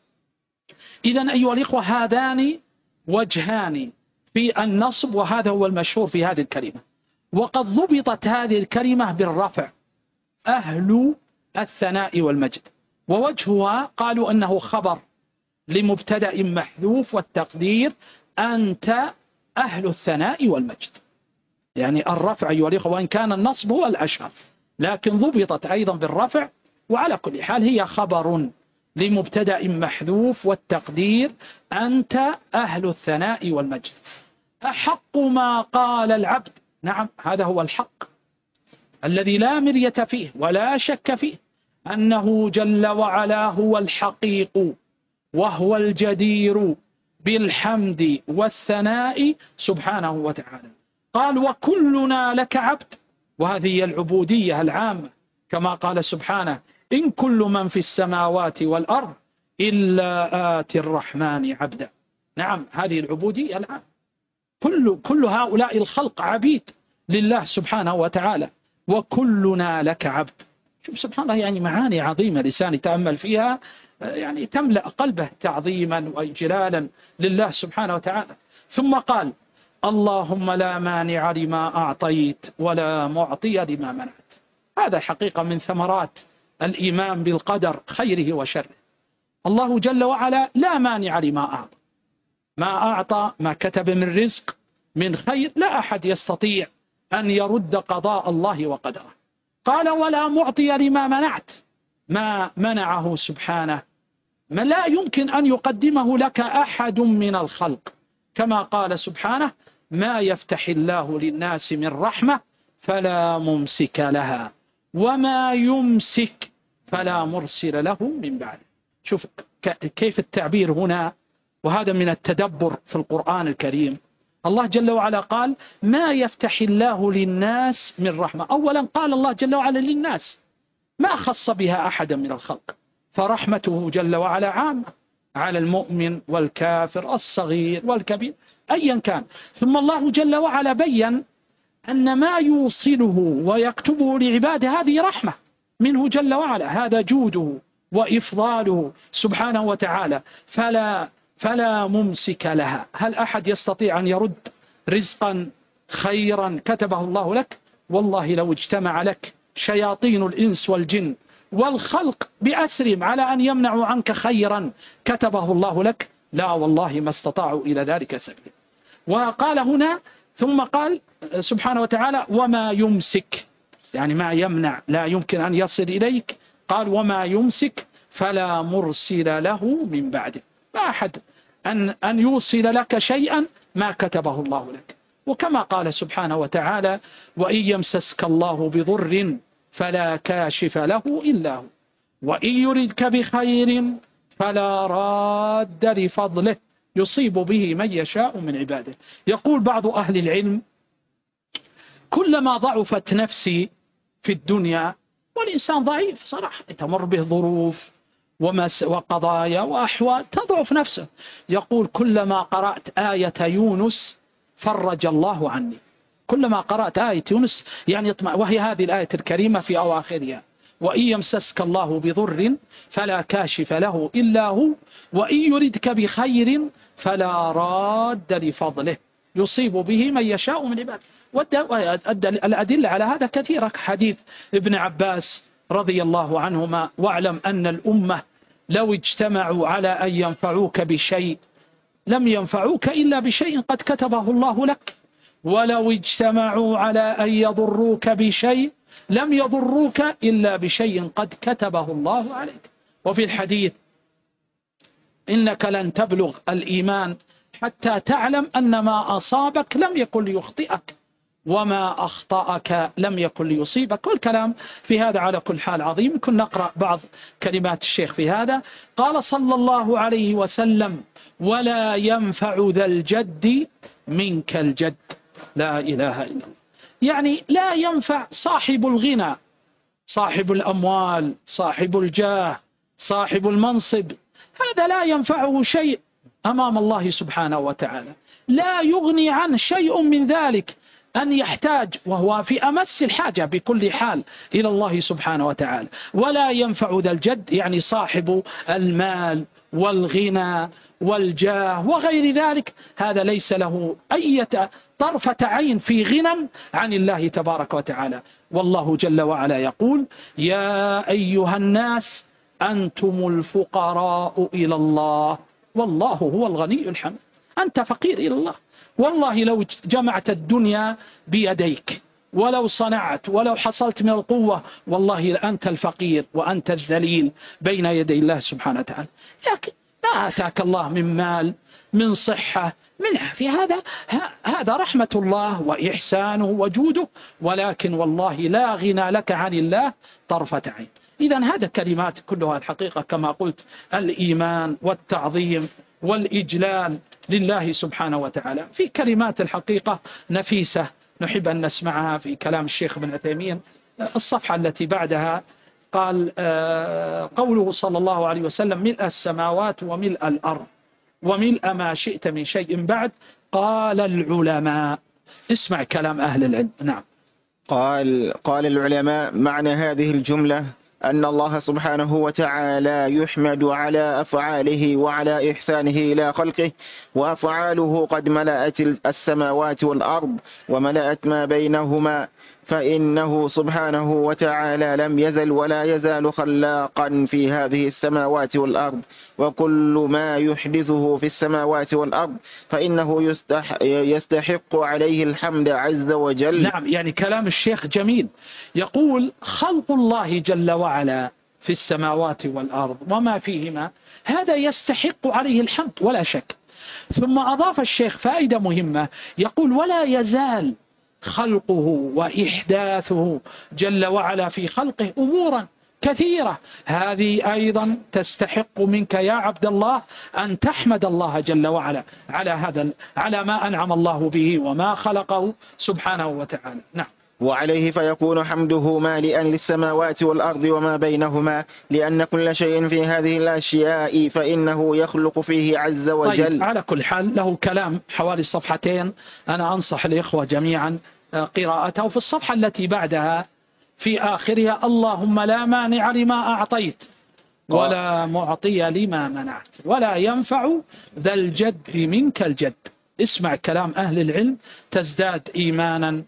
Speaker 1: إذن أيها الإخوة هذان وجهان في النصب، وهذا هو المشهور في هذه الكلمة. وقد ضبطت هذه الكلمة بالرفع، أهل الثناء والمجد. ووجهها قالوا أنه خبر لمبتدأ محذوف، والتقدير أنت أهل الثناء والمجد. يعني الرفع أيها الإخوة، وإن كان النصب هو الأشهر، لكن ضبطت أيضا بالرفع. وعلى كل حال هي خبر لمبتدأ محذوف، والتقدير أنت أهل الثناء والمجد. أحق ما قال العبد. نعم، هذا هو الحق الذي لا مرية فيه ولا شك فيه، أنه جل وعلا هو الحقيق، وهو الجدير بالحمد والثناء سبحانه وتعالى. قال وكلنا لك عبد، وهذه هي العبودية العامة، كما قال سبحانه إن كل من في السماوات والأرض إلا آتي الرحمن عبدا. نعم، هذه العبودية العامة. كل, كل هؤلاء الخلق عبيد لله سبحانه وتعالى، وكلنا لك عبد. شوف سبحان الله، يعني معاني عظيمة لسان يتأمل فيها يعني تملأ قلبه تعظيما وإجلالا لله سبحانه وتعالى. ثم قال اللهم لا مانع لما أعطيت ولا معطي لما منعت. هذا حقيقة من ثمرات الإيمان بالقدر خيره وشره. الله جل وعلا لا مانع لما أعطى، ما أعطى ما كتب من رزق من خير لا أحد يستطيع أن يرد قضاء الله وقدره. قال ولا معطي لما منعت، ما منعه سبحانه ما لا يمكن أن يقدمه لك أحد من الخلق، كما قال سبحانه ما يفتح الله للناس من رحمة فلا ممسك لها وما يمسك فلا مرسل له من بعده. شوف كيف التعبير هنا، وهذا من التدبر في القرآن الكريم. الله جل وعلا قال ما يفتح الله للناس من رحمة. أولا قال الله جل وعلا للناس، ما خص بها أحدا من الخلق، فرحمته جل وعلا عامة على المؤمن والكافر الصغير والكبير أيا كان. ثم الله جل وعلا بيّن أن ما يوصله ويكتبه لعباده هذه رحمة منه جل وعلا، هذا جوده وإفضاله سبحانه وتعالى، فلا فلا ممسك لها. هل أحد يستطيع أن يرد رزقا خيرا كتبه الله لك؟ والله لو اجتمع لك شياطين الإنس والجن والخلق بأسرهم على أن يمنعوا عنك خيرا كتبه الله لك، لا والله ما استطاعوا إلى ذلك سبيلا. وقال هنا ثم قال سبحانه وتعالى وما يمسك، يعني ما يمنع لا يمكن أن يصل إليك، قال وما يمسك فلا مرسل له من بعده. ما أحد أن, أن يوصل لك شيئا ما كتبه الله لك. وكما قال سبحانه وتعالى: وإن يمسسك الله بضر فلا كاشف له إلا هو وإن يردك بخير فلا راد لفضله يصيب به من يشاء من عباده. يقول بعض أهل العلم: كلما ضعفت نفسي في الدنيا، والإنسان ضعيف صراحة، تمر به ظروف وقضايا وأحوال تضعف نفسه، يقول: كلما قرأت آية يونس فرج الله عني. كلما قرأت آية يونس يعني يطمع، وهي هذه الآية الكريمة في أواخرها: وإن يمسسك الله بضر فلا كاشف له إلا هو وإن يردك بخير فلا راد لفضله يصيب به من يشاء من عباده. والأدلة على هذا كثيرة، حديث ابن عباس رضي الله عنهما: واعلم أن الأمة لو اجتمعوا على أن ينفعوك بشيء لم ينفعوك إلا بشيء قد كتبه الله لك، ولو اجتمعوا على أن يضروك بشيء لم يضروك إلا بشيء قد كتبه الله عليك. وفي الحديث: إنك لن تبلغ الإيمان حتى تعلم أن ما أصابك لم يكن ليخطئك وما أخطأك لم يكن ليصيبك. والكلام في هذا على كل حال عظيم. كنا نقرأ بعض كلمات الشيخ في هذا. قال صلى الله عليه وسلم: ولا ينفع ذا الجد منك الجد. لا إله إلا الله. يعني لا ينفع صاحب الغنى، صاحب الأموال، صاحب الجاه، صاحب المنصب، هذا لا ينفعه شيء أمام الله سبحانه وتعالى. لا يغني عنه شيء من ذلك، أن يحتاج وهو في أمس الحاجة بكل حال إلى الله سبحانه وتعالى. ولا ينفع ذا الجد يعني صاحب المال والغنى والجاه وغير ذلك، هذا ليس له أي طرفة عين في غنى عن الله تبارك وتعالى. والله جل وعلا يقول: يا أيها الناس أنتم الفقراء إلى الله والله هو الغني الحميد. أنت فقير إلى الله. والله لو جمعت الدنيا بيديك ولو صنعت ولو حصلت من القوة، والله أنت الفقير وأنت الذليل بين يدي الله سبحانه وتعالى. لكن ما أتاك الله من مال، من صحة، من في هذا هذا رحمة الله وإحسانه وجوده، ولكن والله لا غنى لك عن الله طرفة عين. إذن هذا كلمات كلها الحقيقة كما قلت الإيمان والتعظيم والإجلال لله سبحانه وتعالى. في كلمات الحقيقة نفيسة نحب أن نسمعها في كلام الشيخ ابن عثيمين. الصفحة التي بعدها قال: قوله صلى الله عليه وسلم: ملء السماوات وملء الأرض وملء ما شئت من شيء بعد. قال العلماء، اسمع كلام أهل العلم. نعم.
Speaker 2: قال قال العلماء: معنى هذه الجملة أن الله سبحانه وتعالى يحمد على أفعاله وعلى إحسانه إلى خلقه، وأفعاله قد ملأت السماوات والأرض وملأت ما بينهما، فإنه سبحانه وتعالى لم يزل ولا يزال خلاقا في هذه السماوات والأرض، وكل ما يحدثه في السماوات والأرض فإنه يستحق عليه الحمد عز وجل.
Speaker 1: نعم، يعني كلام الشيخ جميل. يقول: خلق الله جل وعلا في السماوات والأرض وما فيهما هذا يستحق عليه الحمد ولا شك. ثم أضاف الشيخ فائدة مهمة، يقول: ولا يزال خلقه وإحداثه جل وعلا في خلقه أمورا كثيرة، هذه أيضا تستحق منك يا عبد الله أن تحمد الله جل وعلا على هذا على ما أنعم الله به وما خلقه سبحانه وتعالى. نعم.
Speaker 2: وعليه فيكون حمده مالئا للسماوات والأرض وما بينهما، لأن كل شيء في هذه الأشياء فإنه يخلق فيه عز وجل.
Speaker 1: طيب، على كل حال له كلام حوالي صفحتين، أنا أنصح الإخوة جميعا قراءته. في الصفحة التي بعدها في آخرها: اللهم لا مانع لما أعطيت ولا معطي لما منعت ولا ينفع ذا الجد منك الجد. اسمع كلام أهل العلم تزداد إيمانا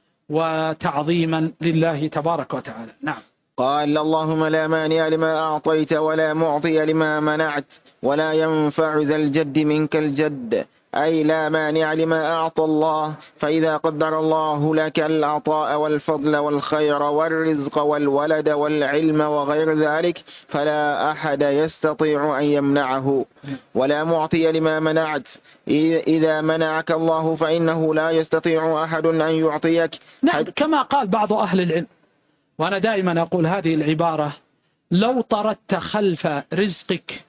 Speaker 1: وتعظيما لله تبارك وتعالى. نعم.
Speaker 2: قال: اللهم لا مانع لما أعطيت ولا معطي لما منعت ولا ينفع ذا الجد منك الجد، أي لا مانع لما أعطى الله، فإذا قدر الله لك العطاء والفضل والخير والرزق والولد والعلم وغير ذلك فلا أحد يستطيع أن يمنعه، ولا معطي لما منعت. إذا منعك الله فإنه لا يستطيع أحد أن يعطيك.
Speaker 1: نعم، كما قال بعض أهل العلم، وأنا دائما أقول هذه العبارة: لو طردت خلف رزقك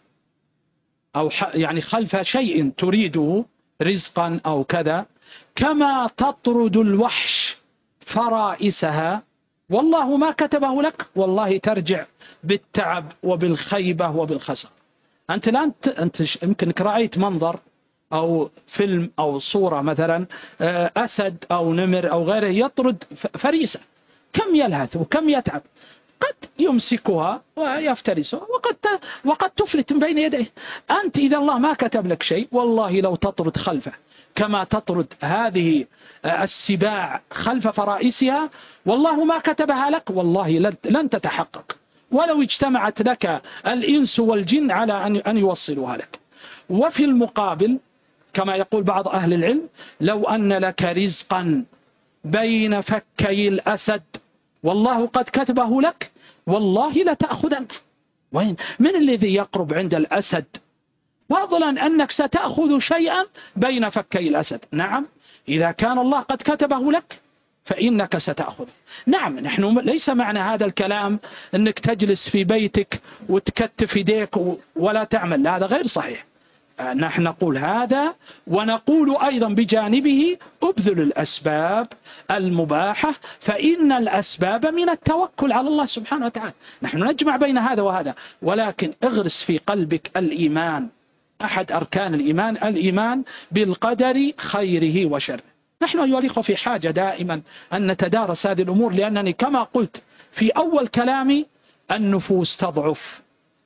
Speaker 1: أو يعني خلف شيء تريده رزقا أو كذا، كما تطرد الوحش فرائسها، والله ما كتبه لك، والله ترجع بالتعب وبالخيبة وبالخسر. أنت الآن أنت يمكنك رأيت منظر أو فيلم أو صورة مثلا أسد أو نمر أو غيره يطرد فريسة، كم يلهث وكم يتعب، قد يمسكها ويفترسها وقد وقد تفلت من بين يديه. أنت إذا الله ما كتب لك شيء، والله لو تطرد خلفه كما تطرد هذه السباع خلف فرائسها، والله ما كتبها لك، والله لن تتحقق ولو اجتمعت لك الإنس والجن على أن يوصلوها لك. وفي المقابل كما يقول بعض أهل العلم: لو أن لك رزقا بين فكي الأسد والله قد كتبه لك، والله لتأخذنه. وين من الذي يقرب عند الأسد، فضلا أنك ستأخذ شيئا بين فكي الأسد؟ نعم، إذا كان الله قد كتبه لك فإنك ستأخذ. نعم، نحن ليس معنى هذا الكلام أنك تجلس في بيتك وتكتف يديك ولا تعمل، هذا غير صحيح. نحن نقول هذا، ونقول أيضا بجانبه: أبذل الأسباب المباحة، فإن الأسباب من التوكل على الله سبحانه وتعالى. نحن نجمع بين هذا وهذا، ولكن اغرس في قلبك الإيمان، أحد أركان الإيمان الإيمان بالقدر خيره وشره. نحن أيها الأخوة في حاجة دائما أن نتدارس هذه الأمور، لأنني كما قلت في أول كلامي: النفوس تضعف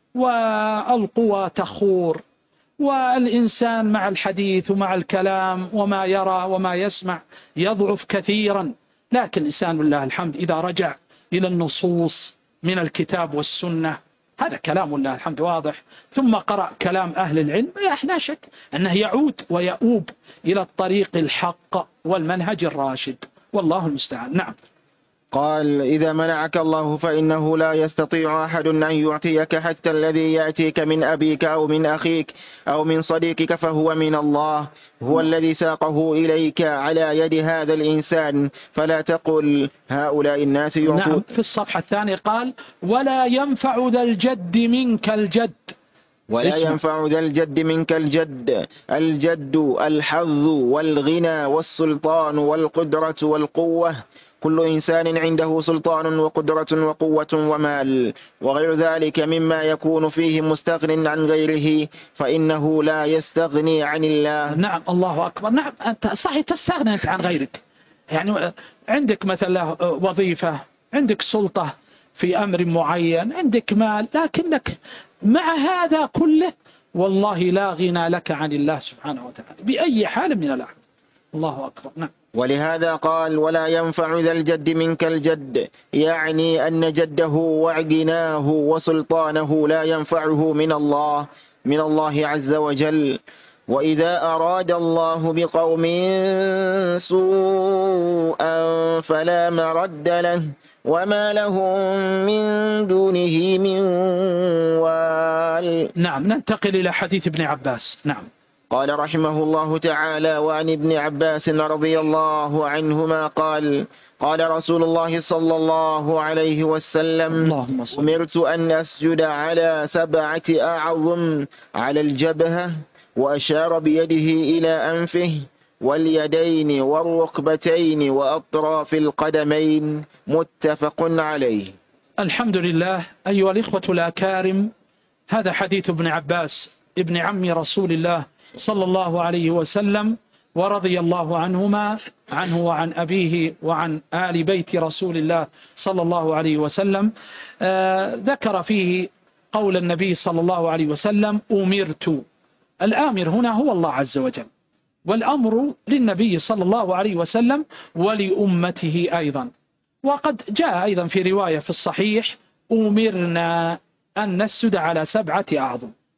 Speaker 1: والقوى تخور، والإنسان مع الحديث ومع الكلام وما يرى وما يسمع يضعف كثيرا. لكن الإنسان بالله الحمد إذا رجع إلى النصوص من الكتاب والسنة، هذا كلام الله الحمد واضح، ثم قرأ كلام أهل العلم، لا شك أنه يعود ويؤوب إلى الطريق الحق والمنهج الراشد، والله المستعان. نعم.
Speaker 2: قال: إذا منعك الله فإنه لا يستطيع أحد أن يعطيك، حتى الذي يأتيك من أبيك أو من أخيك أو من صديقك فهو من الله، هو الذي ساقه إليك على يد هذا الإنسان، فلا تقل هؤلاء الناس يعطون.
Speaker 1: نعم، في الصفحة الثانية قال: ولا ينفع ذا الجد منك الجد.
Speaker 2: ولا اسمع. ينفع ذا الجد منك الجد، الجد الحظ والغنى والسلطان والقدرة والقوة، كل إنسان عنده سلطان وقدرة وقوة ومال وغير ذلك مما يكون فيه مستغن عن غيره، فإنه لا يستغني عن الله.
Speaker 1: نعم، الله أكبر. نعم، أنت صحيح تستغني عن غيرك، يعني عندك مثلا وظيفة، عندك سلطة في أمر معين، عندك مال، لكنك مع هذا كله والله لا غنى لك عن الله سبحانه وتعالى بأي حال من الأحوال. الله أكبر. نعم.
Speaker 2: ولهذا قال: ولا ينفع ذا الجد منك الجد، يعني أن جده وغناه وسلطانه لا ينفعه من الله من الله عز وجل. وإذا أراد الله بقوم سوءا فلا مرد له، وما لهم من دونه من وال.
Speaker 1: نعم، ننتقل إلى حديث ابن عباس. نعم.
Speaker 2: قال رحمه الله تعالى: وعن ابن عباس رضي الله عنهما قال: قال رسول الله صلى الله عليه وسلم: أمرت أن أسجد على سبعة أعظم، على الجبهة، وأشار بيده إلى أنفه واليدين والركبتين وأطراف القدمين، متفق عليه.
Speaker 1: الحمد لله. أيها الإخوة الأكارم، هذا حديث ابن عباس ابن عم رسول الله صلى الله عليه وسلم، ورضي الله عنهما عنه وعن أبيه وعن آل بيت رسول الله صلى الله عليه وسلم. آه ذكر فيه قول النبي صلى الله عليه وسلم: أمرت. الآمر هنا هو الله عز وجل، والأمر للنبي صلى الله عليه وسلم ولأمته أيضا. وقد جاء أيضا في رواية في الصحيح: أمرنا أن نسجد على سبعة أعظم.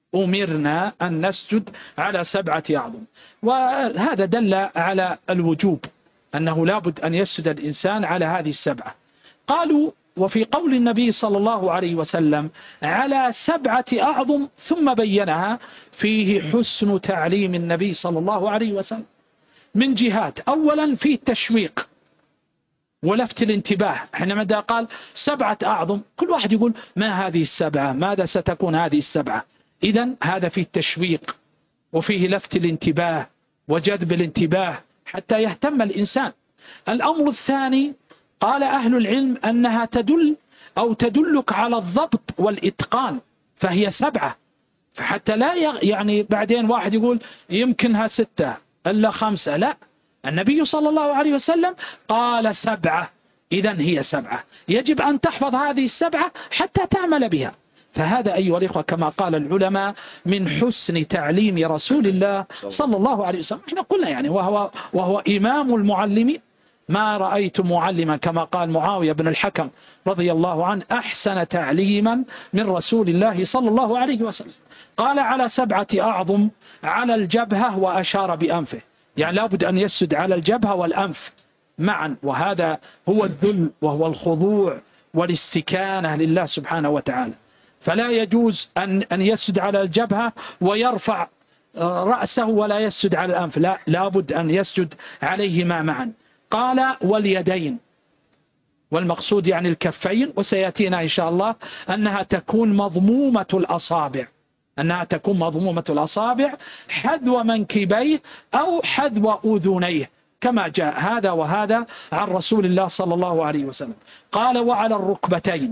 Speaker 1: أمرنا أن نسجد على سبعة أعظم. وهذا دل على الوجوب، أنه لابد أن يسجد الإنسان على هذه السبعة. قالوا وفي قول النبي صلى الله عليه وسلم على سبعة أعظم ثم بينها، فيه حسن تعليم النبي صلى الله عليه وسلم من جهات. أولا فيه التشويق ولفت الانتباه، حينما قال سبعة أعظم كل واحد يقول ما هذه السبعة، ماذا ستكون هذه السبعة؟ إذن هذا فيه التشويق وفيه لفت الانتباه وجذب الانتباه حتى يهتم الإنسان. الأمر الثاني قال أهل العلم أنها تدل أو تدلك على الضبط والإتقان، فهي سبعة، فحتى لا يعني بعدين واحد يقول يمكنها ستة إلا خمسة، لا، النبي صلى الله عليه وسلم قال سبعة، إذن هي سبعة، يجب أن تحفظ هذه السبعة حتى تعمل بها. فهذا أيها الإخوة كما قال العلماء من حسن تعليم رسول الله صلى الله عليه وسلم. احنا قلنا يعني وهو, وهو إمام المعلمين، ما رأيت معلما كما قال معاوية بن الحكم رضي الله عنه أحسن تعليما من رسول الله صلى الله عليه وسلم. قال على سبعة أعظم على الجبهة وأشار بأنفه، يعني لابد أن يسجد على الجبهة والأنف معا، وهذا هو الذل وهو الخضوع والاستكانة لله سبحانه وتعالى. فلا يجوز أن أن يسجد على الجبهة ويرفع رأسه ولا يسجد على الأنف، لا، لابد أن يسجد عليهما معا. قال واليدين، والمقصود يعني الكفين، وسيأتينا إن شاء الله أنها تكون مضمومة الأصابع، أنها تكون مضمومة الأصابع حذو منكبيه أو حذو أذنيه كما جاء هذا وهذا عن رسول الله صلى الله عليه وسلم. قال وعلى الركبتين،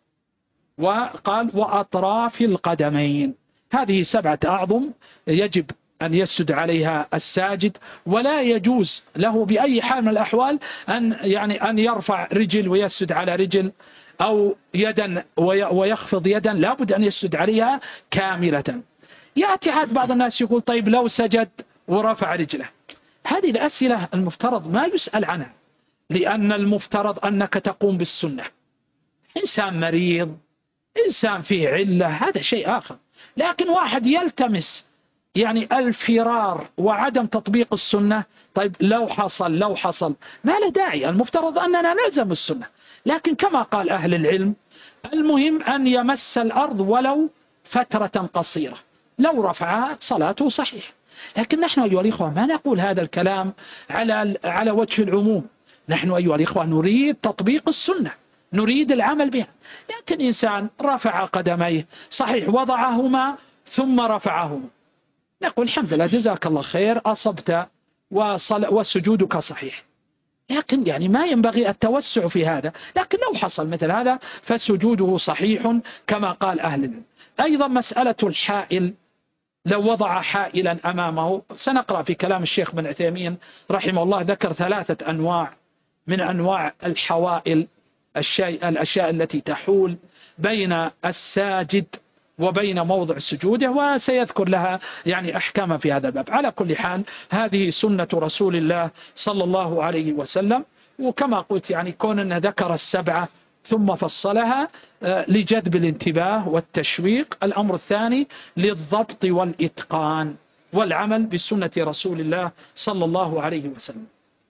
Speaker 1: وقال وأطراف القدمين. هذه سبعة أعظم يجب أن يسجد عليها الساجد، ولا يجوز له بأي حال من الأحوال أن يعني أن يرفع رجل ويسجد على رجل أو يدا ويخفض يدا، لابد أن يسجد عليها كاملة. يأتي عاد بعض الناس يقول طيب لو سجد ورفع رجله، هذه الأسئلة المفترض ما يسأل عنها، لأن المفترض أنك تقوم بالسنة. إنسان مريض، إنسان فيه علة، هذا شيء آخر، لكن واحد يلتمس يعني الفرار وعدم تطبيق السنة، طيب لو حصل لو حصل ما له داعي، المفترض أننا نلزم السنة. لكن كما قال أهل العلم المهم أن يمس الأرض ولو فترة قصيرة، لو رفعها صلاته صحيح. لكن نحن أيها الإخوة ما نقول هذا الكلام على على وجه العموم، نحن أيها الإخوة نريد تطبيق السنة، نريد العمل بها. لكن إنسان رفع قدميه صحيح، وضعهما ثم رفعهما، نقول الحمد لله جزاك الله خير أصبت وسجودك صحيح، لكن يعني ما ينبغي التوسع في هذا. لكن لو حصل مثل هذا فسجوده صحيح كما قال أهل العلم. أيضا مسألة الحائل، لو وضع حائلا أمامه، سنقرأ في كلام الشيخ بن عثيمين رحمه الله ذكر ثلاثة أنواع من أنواع الحوائل، الشيء الأشياء التي تحول بين الساجد وبين موضع سجوده، وسيذكر لها يعني أحكام في هذا الباب. على كل حال هذه سنة رسول الله صلى الله عليه وسلم، وكما قلت يعني كون أنه ذكر السبعة ثم فصلها لجذب الانتباه والتشويق. الأمر الثاني للضبط والإتقان والعمل بسنة رسول الله صلى الله عليه وسلم.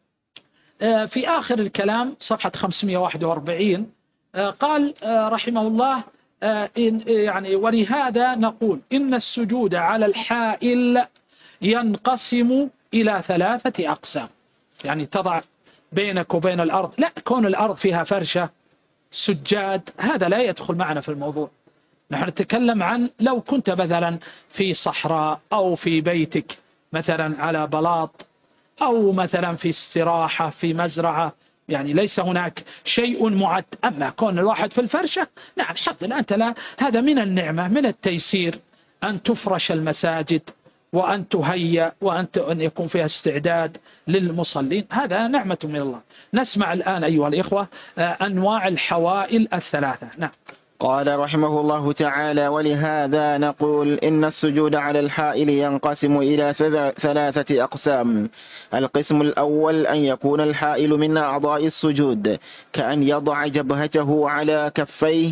Speaker 1: في آخر الكلام صفحة خمسمائة وواحد وأربعين قال رحمه الله يعني ولهذا نقول إن السجود على الحائل ينقسم إلى ثلاثة أقسام، يعني تضع بينك وبين الأرض، لا، كون الأرض فيها فرشة سجاد هذا لا يدخل معنا في الموضوع. نحن نتكلم عن لو كنت مثلا في صحراء أو في بيتك مثلا على بلاط، أو مثلا في استراحة في مزرعة، يعني ليس هناك شيء معد. أما كون الواحد في الفرشة، نعم الحمد لله، أنت لا، هذا من النعمة من التيسير أن تفرش المساجد وأن تهيأ وأن أن يكون فيها استعداد للمصلين، هذا نعمة من الله. نسمع الآن أيها الإخوة أنواع الحوائل الثلاثة. نعم.
Speaker 2: قال رحمه الله تعالى: ولهذا نقول إن السجود على الحائل ينقسم إلى ثلاثة أقسام. القسم الأول أن يكون الحائل من أعضاء السجود كأن يضع جبهته على كفيه،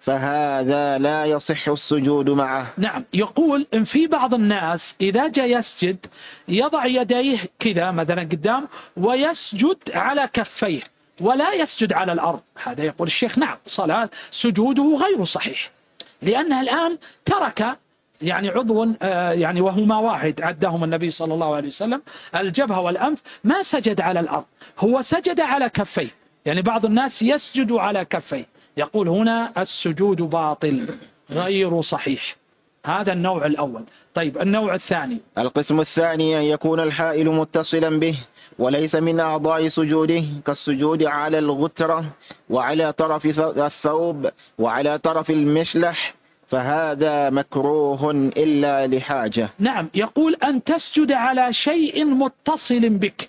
Speaker 2: فهذا لا يصح السجود معه.
Speaker 1: نعم، يقول إن في بعض الناس إذا جاء يسجد يضع يديه كذا مثلا قدام ويسجد على كفيه ولا يسجد على الأرض، هذا يقول الشيخ نعم صلاة سجوده غير صحيح، لأنها الآن ترك يعني عضو يعني وهما واحد عدهم النبي صلى الله عليه وسلم، الجبهة والأنف، ما سجد على الأرض، هو سجد على كفيه. يعني بعض الناس يسجد على كفيه، يقول هنا السجود باطل غير صحيح. هذا النوع الأول. طيب النوع الثاني.
Speaker 2: القسم الثاني أن يكون الحائل متصلا به وليس من أعضاء سجوده، كالسجود على الغترة وعلى طرف الثوب وعلى طرف المشلح، فهذا مكروه إلا لحاجة.
Speaker 1: نعم، يقول أن تسجد على شيء متصل بك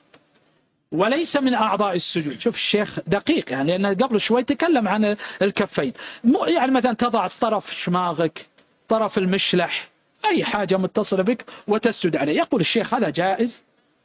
Speaker 1: وليس من أعضاء السجود. شوف الشيخ دقيق يعني، لأنه قبل شوي تكلم عن الكفين، يعني مثلا تضع طرف شماغك، طرف المشلح، أي حاجة متصلة بك وتسجد عليه. يقول الشيخ هذا جائز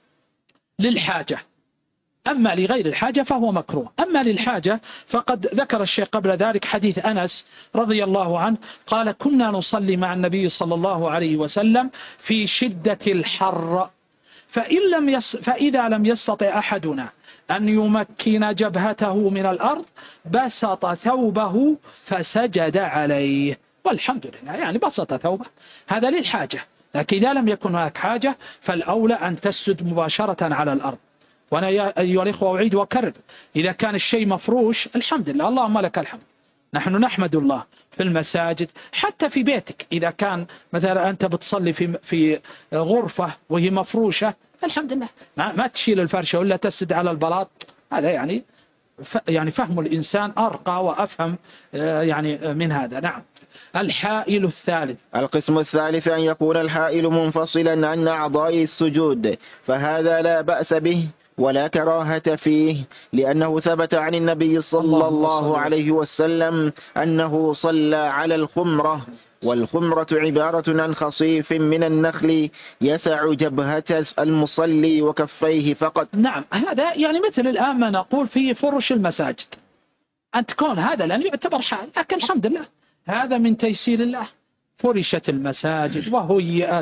Speaker 1: للحاجة، أما لغير الحاجة فهو مكروه. أما للحاجة فقد ذكر الشيخ قبل ذلك حديث أنس رضي الله عنه قال: كنا نصلي مع النبي صلى الله عليه وسلم في شدة الحر، فإن لم يس فإذا لم يستطع أحدنا أن يمكن جبهته من الأرض بسط ثوبه فسجد عليه، والحمد لله يعني بسط ثوبه، هذا للحاجة. لكن إذا لم يكن هناك حاجة فالأولى أن تسجد مباشرة على الأرض. وأنا يا أيها الإخوة أعيد وأكرر، إذا كان الشيء مفروش الحمد لله، اللهم لك الحمد، نحن نحمد الله في المساجد، حتى في بيتك إذا كان مثلا أنت بتصلي في في غرفة وهي مفروشة الحمد لله، ما, ما تشيل الفرشة ولا تسد على البلاط، هذا يعني يعني فهم الإنسان أرقى وأفهم يعني من هذا. نعم. الحائل الثالث.
Speaker 2: القسم الثالث أن يكون الحائل منفصلا عن أعضاء السجود، فهذا لا بأس به ولا كراهة فيه، لأنه ثبت عن النبي صلى الله عليه وسلم أنه صلى على الخمرة، والخمرة عبارة عن خصيف من النخل يسع جبهة المصلي وكفيه فقط.
Speaker 1: نعم، هذا يعني مثل الآن ما نقول في فرش المساجد، أن تكون هذا لأن يعتبر حال، لكن الحمد لله هذا من تيسير الله، فرشت المساجد وهيئت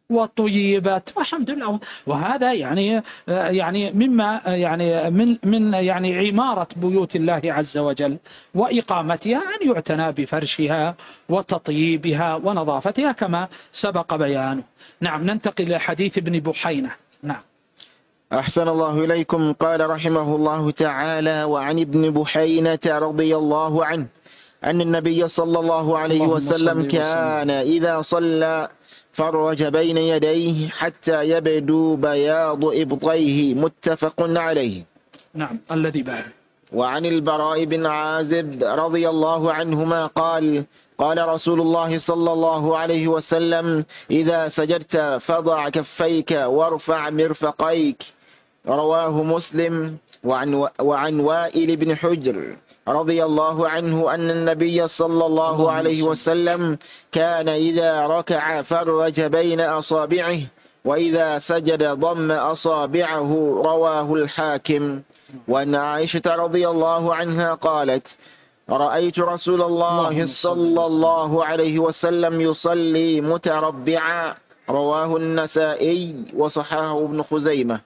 Speaker 1: وطيبت والحمد لله، وهذا يعني يعني مما يعني من من يعني عمارة بيوت الله عز وجل وإقامتها أن يعتنى بفرشها وتطييبها ونظافتها كما سبق بيانه. نعم. ننتقل إلى حديث ابن بحينة. نعم.
Speaker 2: أحسن الله إليكم. قال رحمه الله تعالى: وعن ابن بحينة رضي الله عنه أن النبي صلى الله عليه وسلم كان إذا صلى فرج بين يديه حتى يبدو بياض إبطيه، متفق عليه.
Speaker 1: نعم. الذي بعد.
Speaker 2: وعن البراء بن عازب رضي الله عنهما قال: قال رسول الله صلى الله عليه وسلم: إذا سجدت فضع كفيك وارفع مرفقيك، رواه مسلم. وعن, وعن وائل بن حجر رضي الله عنه أن النبي صلى الله عليه وسلم كان إذا ركع فرج بين أصابعه، وإذا سجد ضم أصابعه، رواه الحاكم. وأن عائشة رضي الله عنها قالت: رأيت رسول الله صلى الله عليه وسلم يصلي متربعا، رواه النسائي وصححه ابن خزيمة.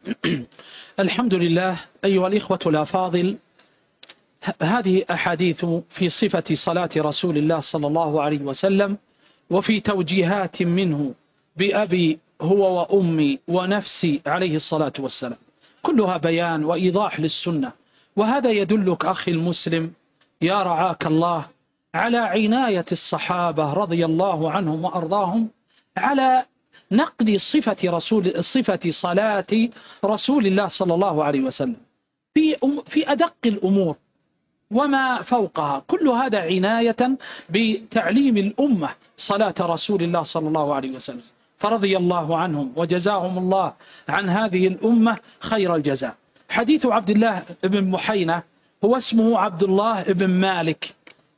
Speaker 1: الحمد لله. أيها الإخوة الأفاضل، هذه أحاديث في صفة صلاة رسول الله صلى الله عليه وسلم، وفي توجيهات منه بأبي هو وأمي ونفسي عليه الصلاة والسلام، كلها بيان وإيضاح للسنة. وهذا يدلك أخي المسلم يا رعاك الله على عناية الصحابة رضي الله عنهم وأرضاهم على نقل صفة رسول صفة صلاة رسول الله صلى الله عليه وسلم في في أدق الأمور وما فوقها، كل هذا عناية بتعليم الأمة صلاة رسول الله صلى الله عليه وسلم، فرضي الله عنهم وجزاهم الله عن هذه الأمة خير الجزاء. حديث عبد الله بن بحينة هو اسمه عبد الله بن مالك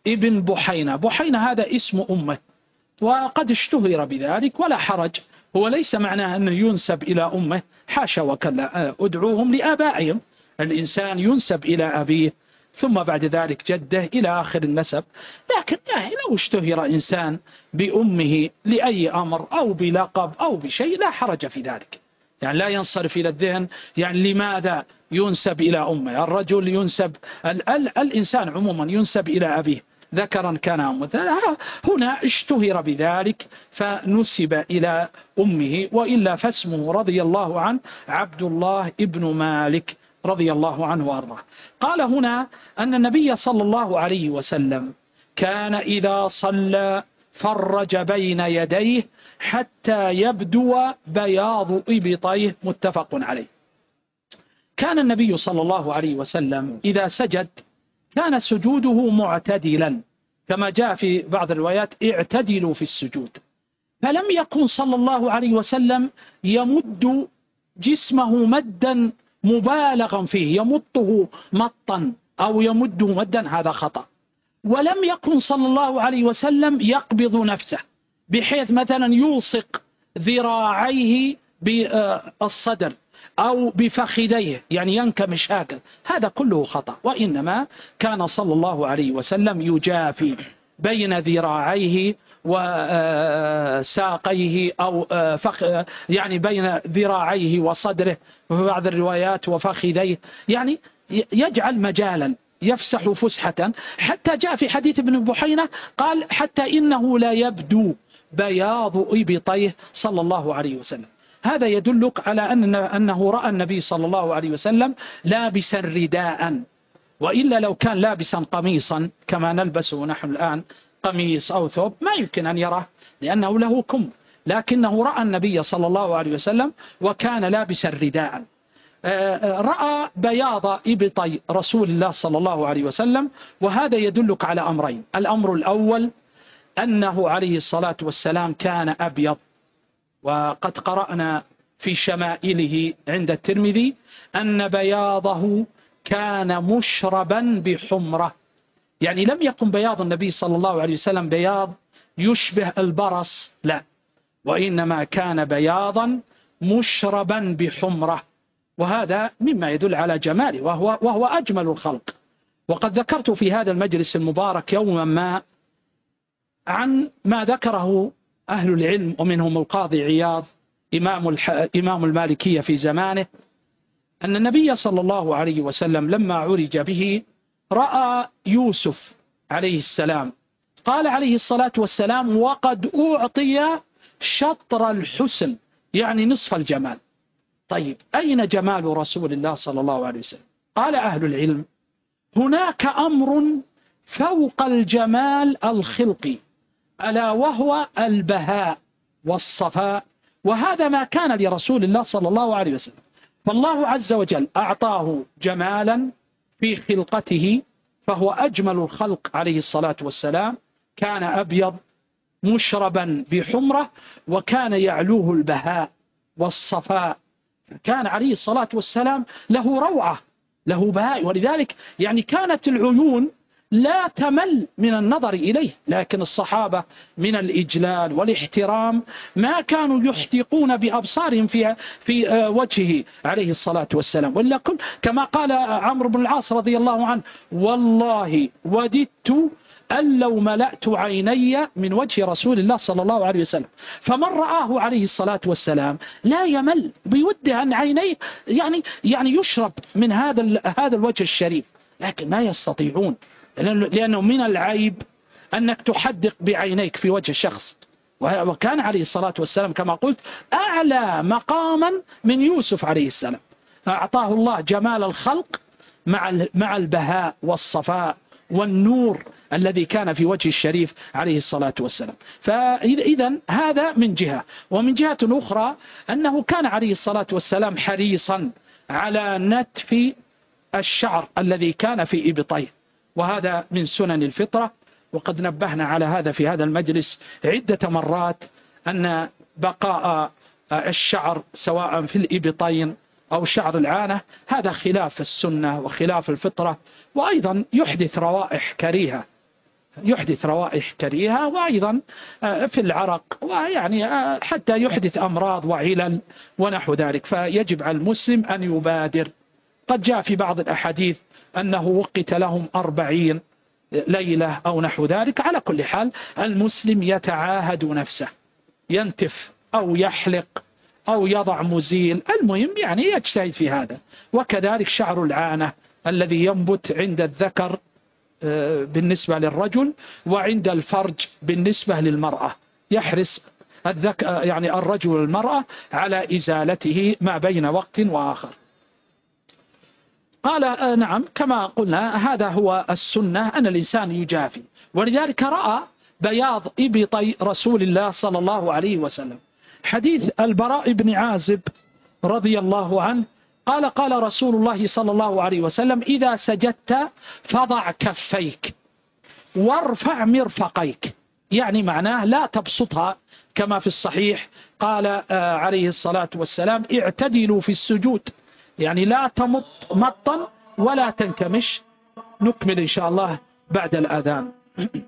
Speaker 1: ابن بحينة. بحينة هذا اسم أمه وقد اشتهر بذلك ولا حرج، هو ليس معناه أنه ينسب إلى أمه، حاشا وكلا، أدعوهم لآبائهم، الإنسان ينسب إلى أبيه ثم بعد ذلك جده إلى آخر النسب. لكن يعني لو اشتهر إنسان بأمه لأي أمر أو بلقب أو بشيء لا حرج في ذلك، يعني لا ينصرف إلى الذهن يعني لماذا ينسب إلى أمه. الرجل ينسب ال ال الإنسان عموما ينسب إلى أبيه ذكرا كان أم أنثى، هنا اشتهر بذلك فنسب إلى أمه، وإلا فاسمه رضي الله عنه عبد الله ابن مالك رضي الله عنه وارضاه. قال هنا أن النبي صلى الله عليه وسلم كان إذا صلى فرج بين يديه حتى يبدو بياض إبطيه، متفق عليه. كان النبي صلى الله عليه وسلم إذا سجد كان سجوده معتدلا، كما جاء في بعض الروايات اعتدلوا في السجود، فلم يكن صلى الله عليه وسلم يمد جسمه مدا مبالغا فيه، يمطه مطا أو يمده مدا، هذا خطأ. ولم يكن صلى الله عليه وسلم يقبض نفسه بحيث مثلا يلصق ذراعيه بالصدر أو بفخذيه يعني ينكمش هكذا، هذا كله خطأ. وإنما كان صلى الله عليه وسلم يجافي بين ذراعيه وساقيه أو فخ يعني بين ذراعيه وصدره وفي بعض الروايات وفخذيه، يعني يجعل مجالا يفسح فسحة، حتى جاء في حديث ابن بحينة قال حتى إنه لا يبدو بياض إبطيه صلى الله عليه وسلم. هذا يدلك على أن أنه رأى النبي صلى الله عليه وسلم لابسا رداء، وإلا لو كان لابسا قميصا كما نلبسه نحن الآن قميص أو ثوب ما يمكن أن يراه لأنه له كم، لكنه رأى النبي صلى الله عليه وسلم وكان لابسا رداء. رأى بياض إبطي رسول الله صلى الله عليه وسلم، وهذا يدلك على أمرين. الأمر الأول أنه عليه الصلاة والسلام كان أبيض، وقد قرأنا في شمائله عند الترمذي أن بياضه كان مشربا بحمرة، يعني لم يكن بياض النبي صلى الله عليه وسلم بياض يشبه البرص، لا، وإنما كان بياضا مشربا بحمرة، وهذا مما يدل على جماله وهو, وهو أجمل الخلق. وقد ذكرت في هذا المجلس المبارك يوما ما عن ما ذكره أهل العلم ومنهم القاضي عياض إمام, الح... إمام المالكية في زمانه، أن النبي صلى الله عليه وسلم لما عرج به رأى يوسف عليه السلام، قال عليه الصلاة والسلام وقد أعطي شطر الحسن، يعني نصف الجمال. طيب أين جمال رسول الله صلى الله عليه وسلم؟ قال أهل العلم هناك أمر فوق الجمال الخلقي، ألا وهو البهاء والصفاء، وهذا ما كان لرسول الله صلى الله عليه وسلم. فالله عز وجل أعطاه جمالا في خلقته، فهو أجمل الخلق عليه الصلاة والسلام، كان أبيض مشربا بحمرة، وكان يعلوه البهاء والصفاء، كان عليه الصلاة والسلام له روعة له بهاء، ولذلك يعني كانت العيون لا تمل من النظر إليه، لكن الصحابة من الإجلال والاحترام ما كانوا يحدقون بأبصارهم في في وجهه عليه الصلاة والسلام. ولا كما قال عمرو بن العاص رضي الله عنه والله وددت أن لو ملأت عيني من وجه رسول الله صلى الله عليه وسلم. فمن رآه عليه الصلاة والسلام لا يمل بوده أن عينيه يعني يعني يشرب من هذا هذا الوجه الشريف، لكن ما يستطيعون، لأنه من العيب أنك تحدق بعينيك في وجه شخص. وكان عليه الصلاة والسلام كما قلت أعلى مقاما من يوسف عليه السلام، أعطاه الله جمال الخلق مع مع البهاء والصفاء والنور الذي كان في وجه الشريف عليه الصلاة والسلام. فإذا هذا من جهة، ومن جهة أخرى أنه كان عليه الصلاة والسلام حريصا على نتف الشعر الذي كان في إبطيه، وهذا من سنن الفطرة، وقد نبهنا على هذا في هذا المجلس عدة مرات أن بقاء الشعر سواء في الإبطين أو شعر العانة هذا خلاف السنة وخلاف الفطرة، وأيضا يحدث روائح كريهة. يحدث روائح كريهة، وأيضا في العرق، ويعني حتى يحدث أمراض وعلل ونحو ذلك. فيجب على المسلم أن يبادر. قد جاء في بعض الأحاديث أنه وقت لهم أربعين ليلة أو نحو ذلك. على كل حال المسلم يتعاهد نفسه، ينتف أو يحلق أو يضع مزيل، المهم يعني يجتهد في هذا. وكذلك شعر العانة الذي ينبت عند الذكر بالنسبة للرجل، وعند الفرج بالنسبة للمرأة، يحرص الذك يعني الرجل والمرأة على إزالته ما بين وقت وآخر. قال نعم كما قلنا هذا هو السنة، أن الإنسان يجافي. ولذلك رأى بياض إبطي رسول الله صلى الله عليه وسلم. حديث البراء بن عازب رضي الله عنه قال قال رسول الله صلى الله عليه وسلم: إذا سجدت فضع كفيك وارفع مرفقيك. يعني معناه لا تبسطها كما في الصحيح، قال عليه الصلاة والسلام: اعتدلوا في السجود، يعني لا تمط مطا ولا تنكمش. نكمل إن شاء الله بعد الأذان.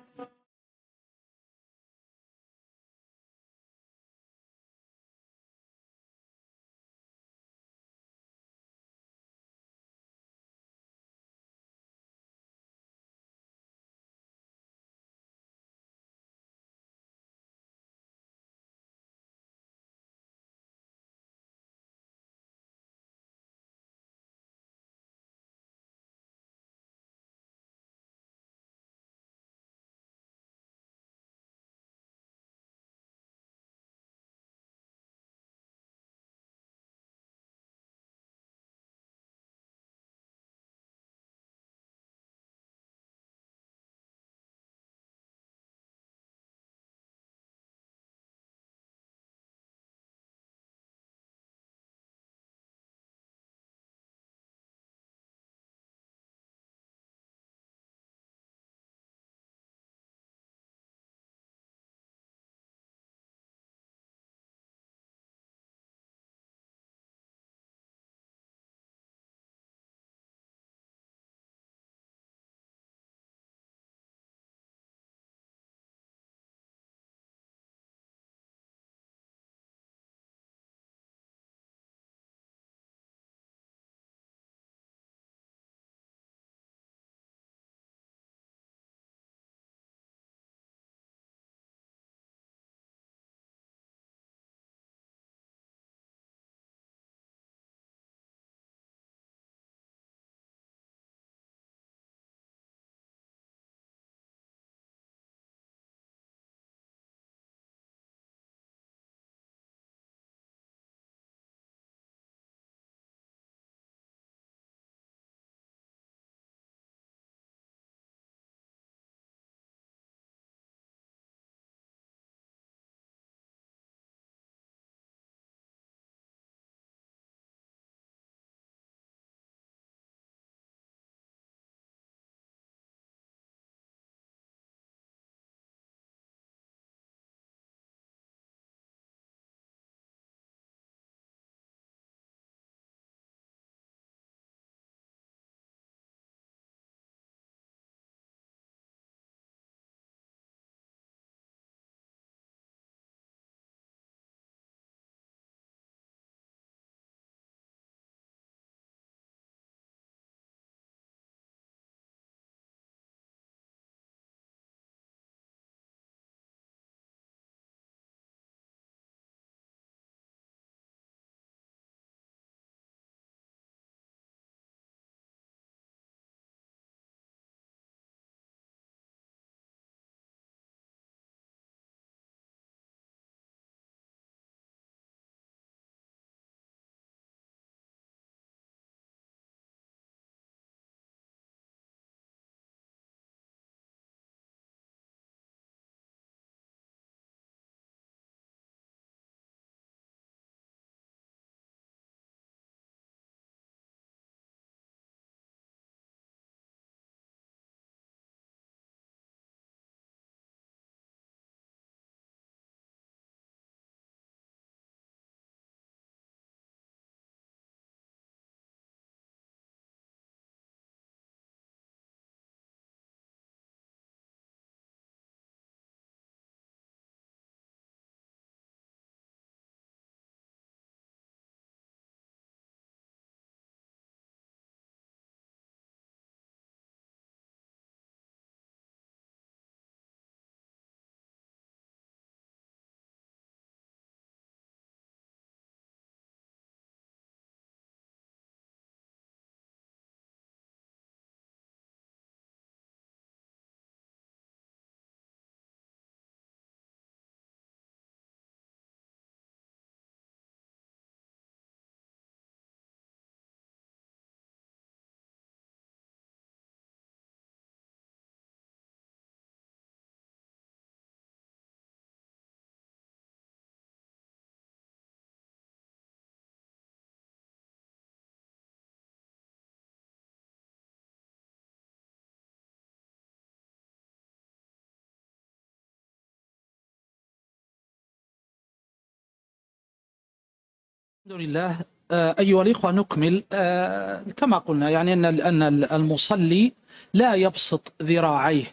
Speaker 1: الحمد لله. أيها الإخوة، نكمل كما قلنا، يعني أن المصلي لا يبسط ذراعيه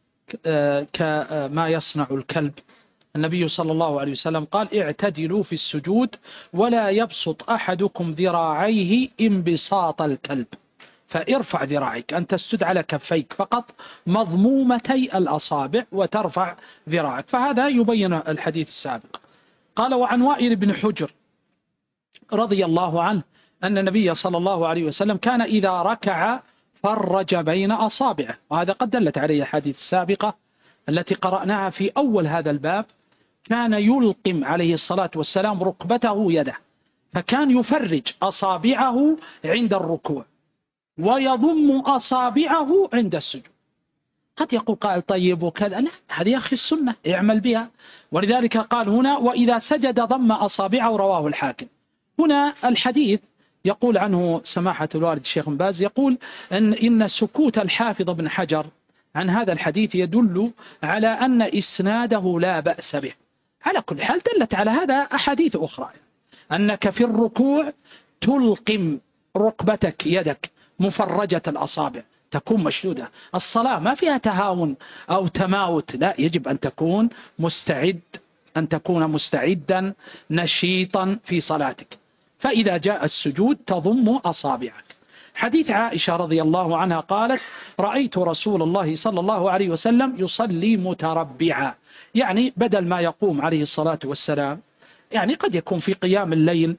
Speaker 1: كما يصنع الكلب. النبي صلى الله عليه وسلم قال: اعتدلوا في السجود ولا يبسط أحدكم ذراعيه انبساط الكلب، فارفع ذراعيك، أن تسجد على كفيك فقط مضمومتي الأصابع وترفع ذراعك. فهذا يبين الحديث السابق. قال: وعن وائل بن حجر رضي الله عنه أن النبي صلى الله عليه وسلم كان إذا ركع فرج بين أصابعه، وهذا قد دلت عليه الحديث السابقة التي قرأناها في أول هذا الباب. كان يلقم عليه الصلاة والسلام ركبته يده، فكان يفرج أصابعه عند الركوع ويضم أصابعه عند السجود. قد يقول قائل: طيب وكذا؟ لا، هذه يا أخي السنة، اعمل بها. ولذلك قال هنا: وإذا سجد ضم أصابعه، رواه الحاكم. هنا الحديث يقول عنه سماحة الوالد الشيخ بن باز، يقول إن, إن سكوت الحافظ بن حجر عن هذا الحديث يدل على أن إسناده لا بأس به. على كل حال دلت على هذا أحاديث أخرى، أنك في الركوع تلقم ركبتك يدك مفرجة الأصابع، تكون مشدودة. الصلاة ما فيها تهاون أو تماوت، لا، يجب أن تكون مستعد، أن تكون مستعدا نشيطا في صلاتك. فإذا جاء السجود تضم أصابعك. حديث عائشة رضي الله عنها قالت: رأيت رسول الله صلى الله عليه وسلم يصلي متربعا، يعني بدل ما يقوم عليه الصلاة والسلام، يعني قد يكون في قيام الليل،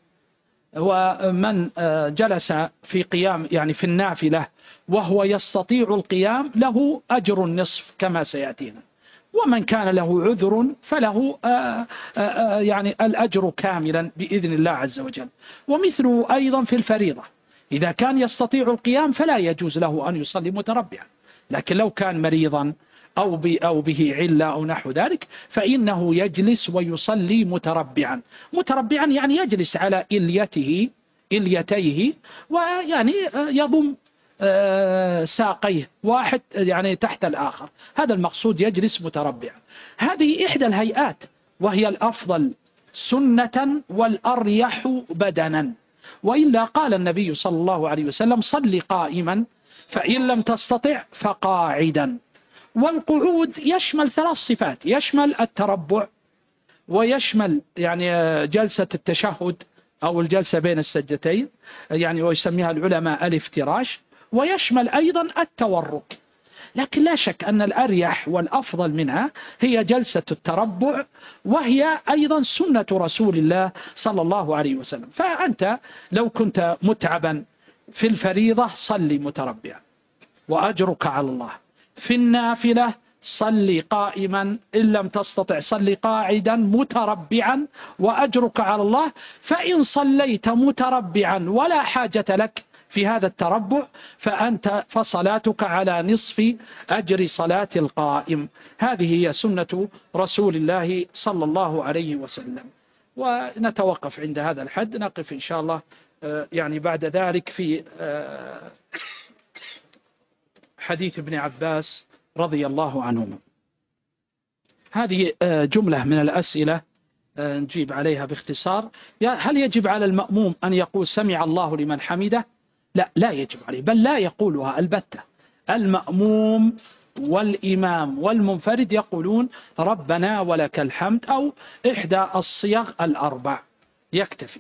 Speaker 1: ومن جلس في قيام يعني في النافلة وهو يستطيع القيام له أجر النصف كما سيأتينا، ومن كان له عذر فله آآ آآ يعني الأجر كاملا بإذن الله عز وجل. ومثله أيضا في الفريضة، إذا كان يستطيع القيام فلا يجوز له أن يصلي متربعا، لكن لو كان مريضا أو أو به علة أو نحو ذلك فإنه يجلس ويصلي متربعا. متربعا يعني يجلس على إليته إليتيه، ويعني يضم ساقيه واحد يعني تحت الآخر، هذا المقصود، يجلس متربعا. هذه إحدى الهيئات، وهي الأفضل سنة والأريح بدنا. وإلا قال النبي صلى الله عليه وسلم: صل قائما فإن لم تستطع فقاعدا. والقعود يشمل ثلاث صفات: يشمل التربع، ويشمل يعني جلسة التشهد أو الجلسة بين السجدتين، يعني ويسميها العلماء الافتراش، ويشمل أيضا التورك. لكن لا شك أن الأريح والأفضل منها هي جلسة التربع، وهي أيضا سنة رسول الله صلى الله عليه وسلم. فأنت لو كنت متعبا في الفريضة صلي متربعا وأجرك على الله، في النافلة صلي قائما، إن لم تستطع صلي قاعدا متربعا وأجرك على الله. فإن صليت متربعا ولا حاجة لك في هذا التربع فأنت فصلاتك على نصف أجر صلاة القائم. هذه هي سنة رسول الله صلى الله عليه وسلم. ونتوقف عند هذا الحد، نقف إن شاء الله يعني بعد ذلك في حديث ابن عباس رضي الله عنهما. هذه جملة من الأسئلة نجيب عليها باختصار. هل يجب على المأموم أن يقول سمع الله لمن حمده؟ لا، لا يجب عليه، بل لا يقولها البتة. المأموم والإمام والمنفرد يقولون ربنا ولك الحمد، أو إحدى الصيغ الأربع يكتفي.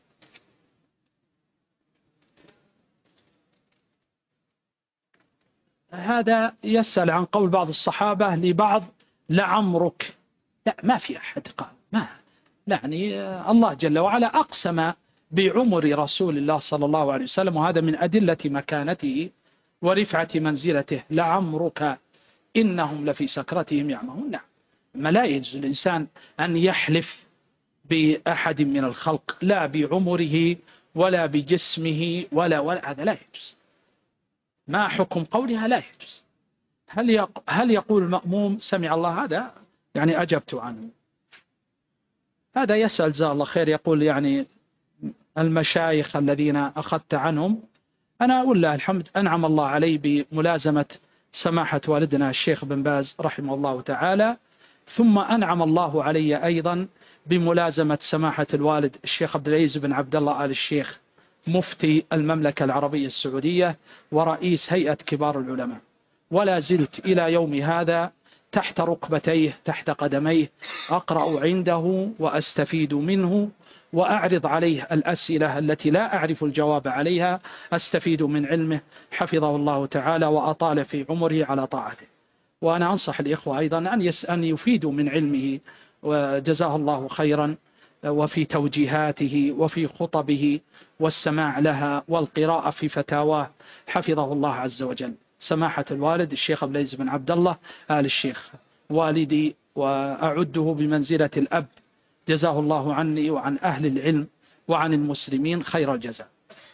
Speaker 1: هذا يسأل عن قول بعض الصحابة لبعض: لعمرك. لا، ما في أحد قال، ما يعني الله جل وعلا أقسم بعمر رسول الله صلى الله عليه وسلم، وهذا من أدلة مكانته ورفعة منزلته. لعمرك إنهم لفي سكرتهم يعمهون. نعم، ما لا يجوز الإنسان أن يحلف بأحد من الخلق، لا بعمره ولا بجسمه ولا ولا هذا لا يجوز. ما حكم قولها؟ لا يجوز. هل هل يقول المأموم سمع الله؟ هذا يعني أجبت عنه. هذا يسأل جزاه الله خير، يقول يعني المشايخ الذين أخذت عنهم، أنا أقول له الحمد، أنعم الله علي بملازمة سماحة والدنا الشيخ بن باز رحمه الله تعالى، ثم أنعم الله علي أيضا بملازمة سماحة الوالد الشيخ عبد العزيز بن عبد الله آل الشيخ مفتي المملكة العربية السعودية ورئيس هيئة كبار العلماء، ولا زلت إلى يوم هذا تحت ركبتيه تحت قدميه، أقرأ عنده وأستفيد منه وأعرض عليه الأسئلة التي لا أعرف الجواب عليها، أستفيد من علمه حفظه الله تعالى وأطال في عمره على طاعته. وأنا أنصح الإخوة أيضا أن أن يفيدوا من علمه وجزاه الله خيرا، وفي توجيهاته وفي خطبه والسماع لها والقراءة في فتاواه حفظه الله عز وجل. سماحة الوالد الشيخ عبد العزيز بن عبد الله آل الشيخ والدي، وأعده بمنزلة الأب، جزاه الله عني وعن أهل العلم وعن المسلمين خير الجزاء.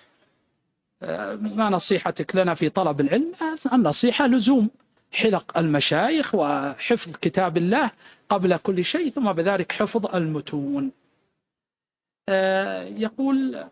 Speaker 1: ما نصيحتك لنا في طلب العلم؟ النصيحة لزوم حلق المشايخ وحفظ كتاب الله قبل كل شيء، ثم بذلك حفظ المتون. يقول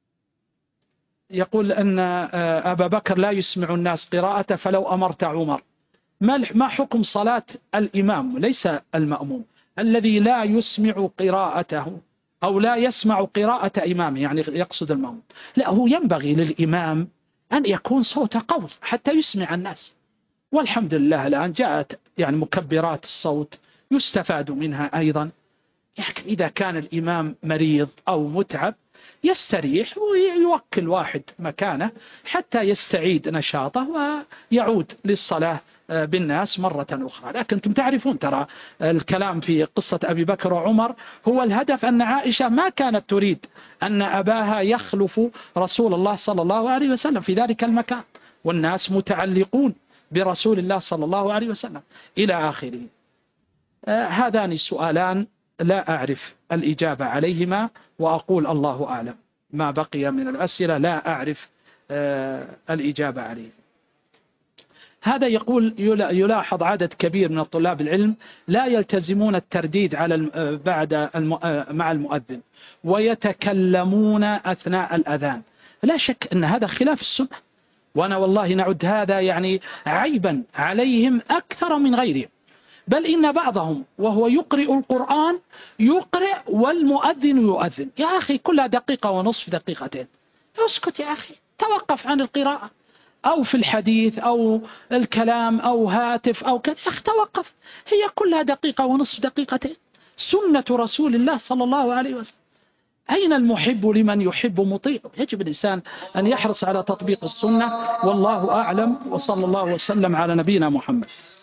Speaker 1: يقول أن أبا بكر لا يسمع الناس قراءته فلو أمرت عمر، ما حكم صلاة الإمام ليس المأموم الذي لا يسمع قراءته أو لا يسمع قراءة إمامه، يعني يقصد المأموم؟ لا، هو ينبغي للإمام أن يكون صوت قوي حتى يسمع الناس، والحمد لله الآن جاءت يعني مكبرات الصوت يستفاد منها أيضا. لكن إذا كان الإمام مريض أو متعب يستريح ويوكل واحد مكانه حتى يستعيد نشاطه ويعود للصلاة بالناس مرة أخرى. لكن أنتم تعرفون ترى الكلام في قصة أبي بكر وعمر هو الهدف أن عائشة ما كانت تريد أن أباها يخلف رسول الله صلى الله عليه وسلم في ذلك المكان، والناس متعلقون برسول الله صلى الله عليه وسلم إلى آخره. هذان السؤالان لا أعرف الإجابة عليهما، وأقول الله أعلم. ما بقي من الأسئلة لا أعرف الإجابة عليه. هذا يقول يلاحظ عدد كبير من الطلاب العلم لا يلتزمون الترديد على بعد مع المؤذن ويتكلمون أثناء الأذان. لا شك أن هذا خلاف السنة، وأنا والله نعد هذا يعني عيبا عليهم أكثر من غيرهم. بل إن بعضهم وهو يقرئ القرآن يقرئ والمؤذن يؤذن. يا أخي كلها دقيقة ونصف دقيقتين، اسكت يا أخي، توقف عن القراءة أو في الحديث أو الكلام أو هاتف أو كذا، أخي توقف، هي كلها دقيقة ونصف دقيقتين، سنة رسول الله صلى الله عليه وسلم. أين المحب لمن يحب مطيع؟ يجب الإنسان أن يحرص على تطبيق السنة، والله أعلم، وصلى الله وسلم على نبينا محمد.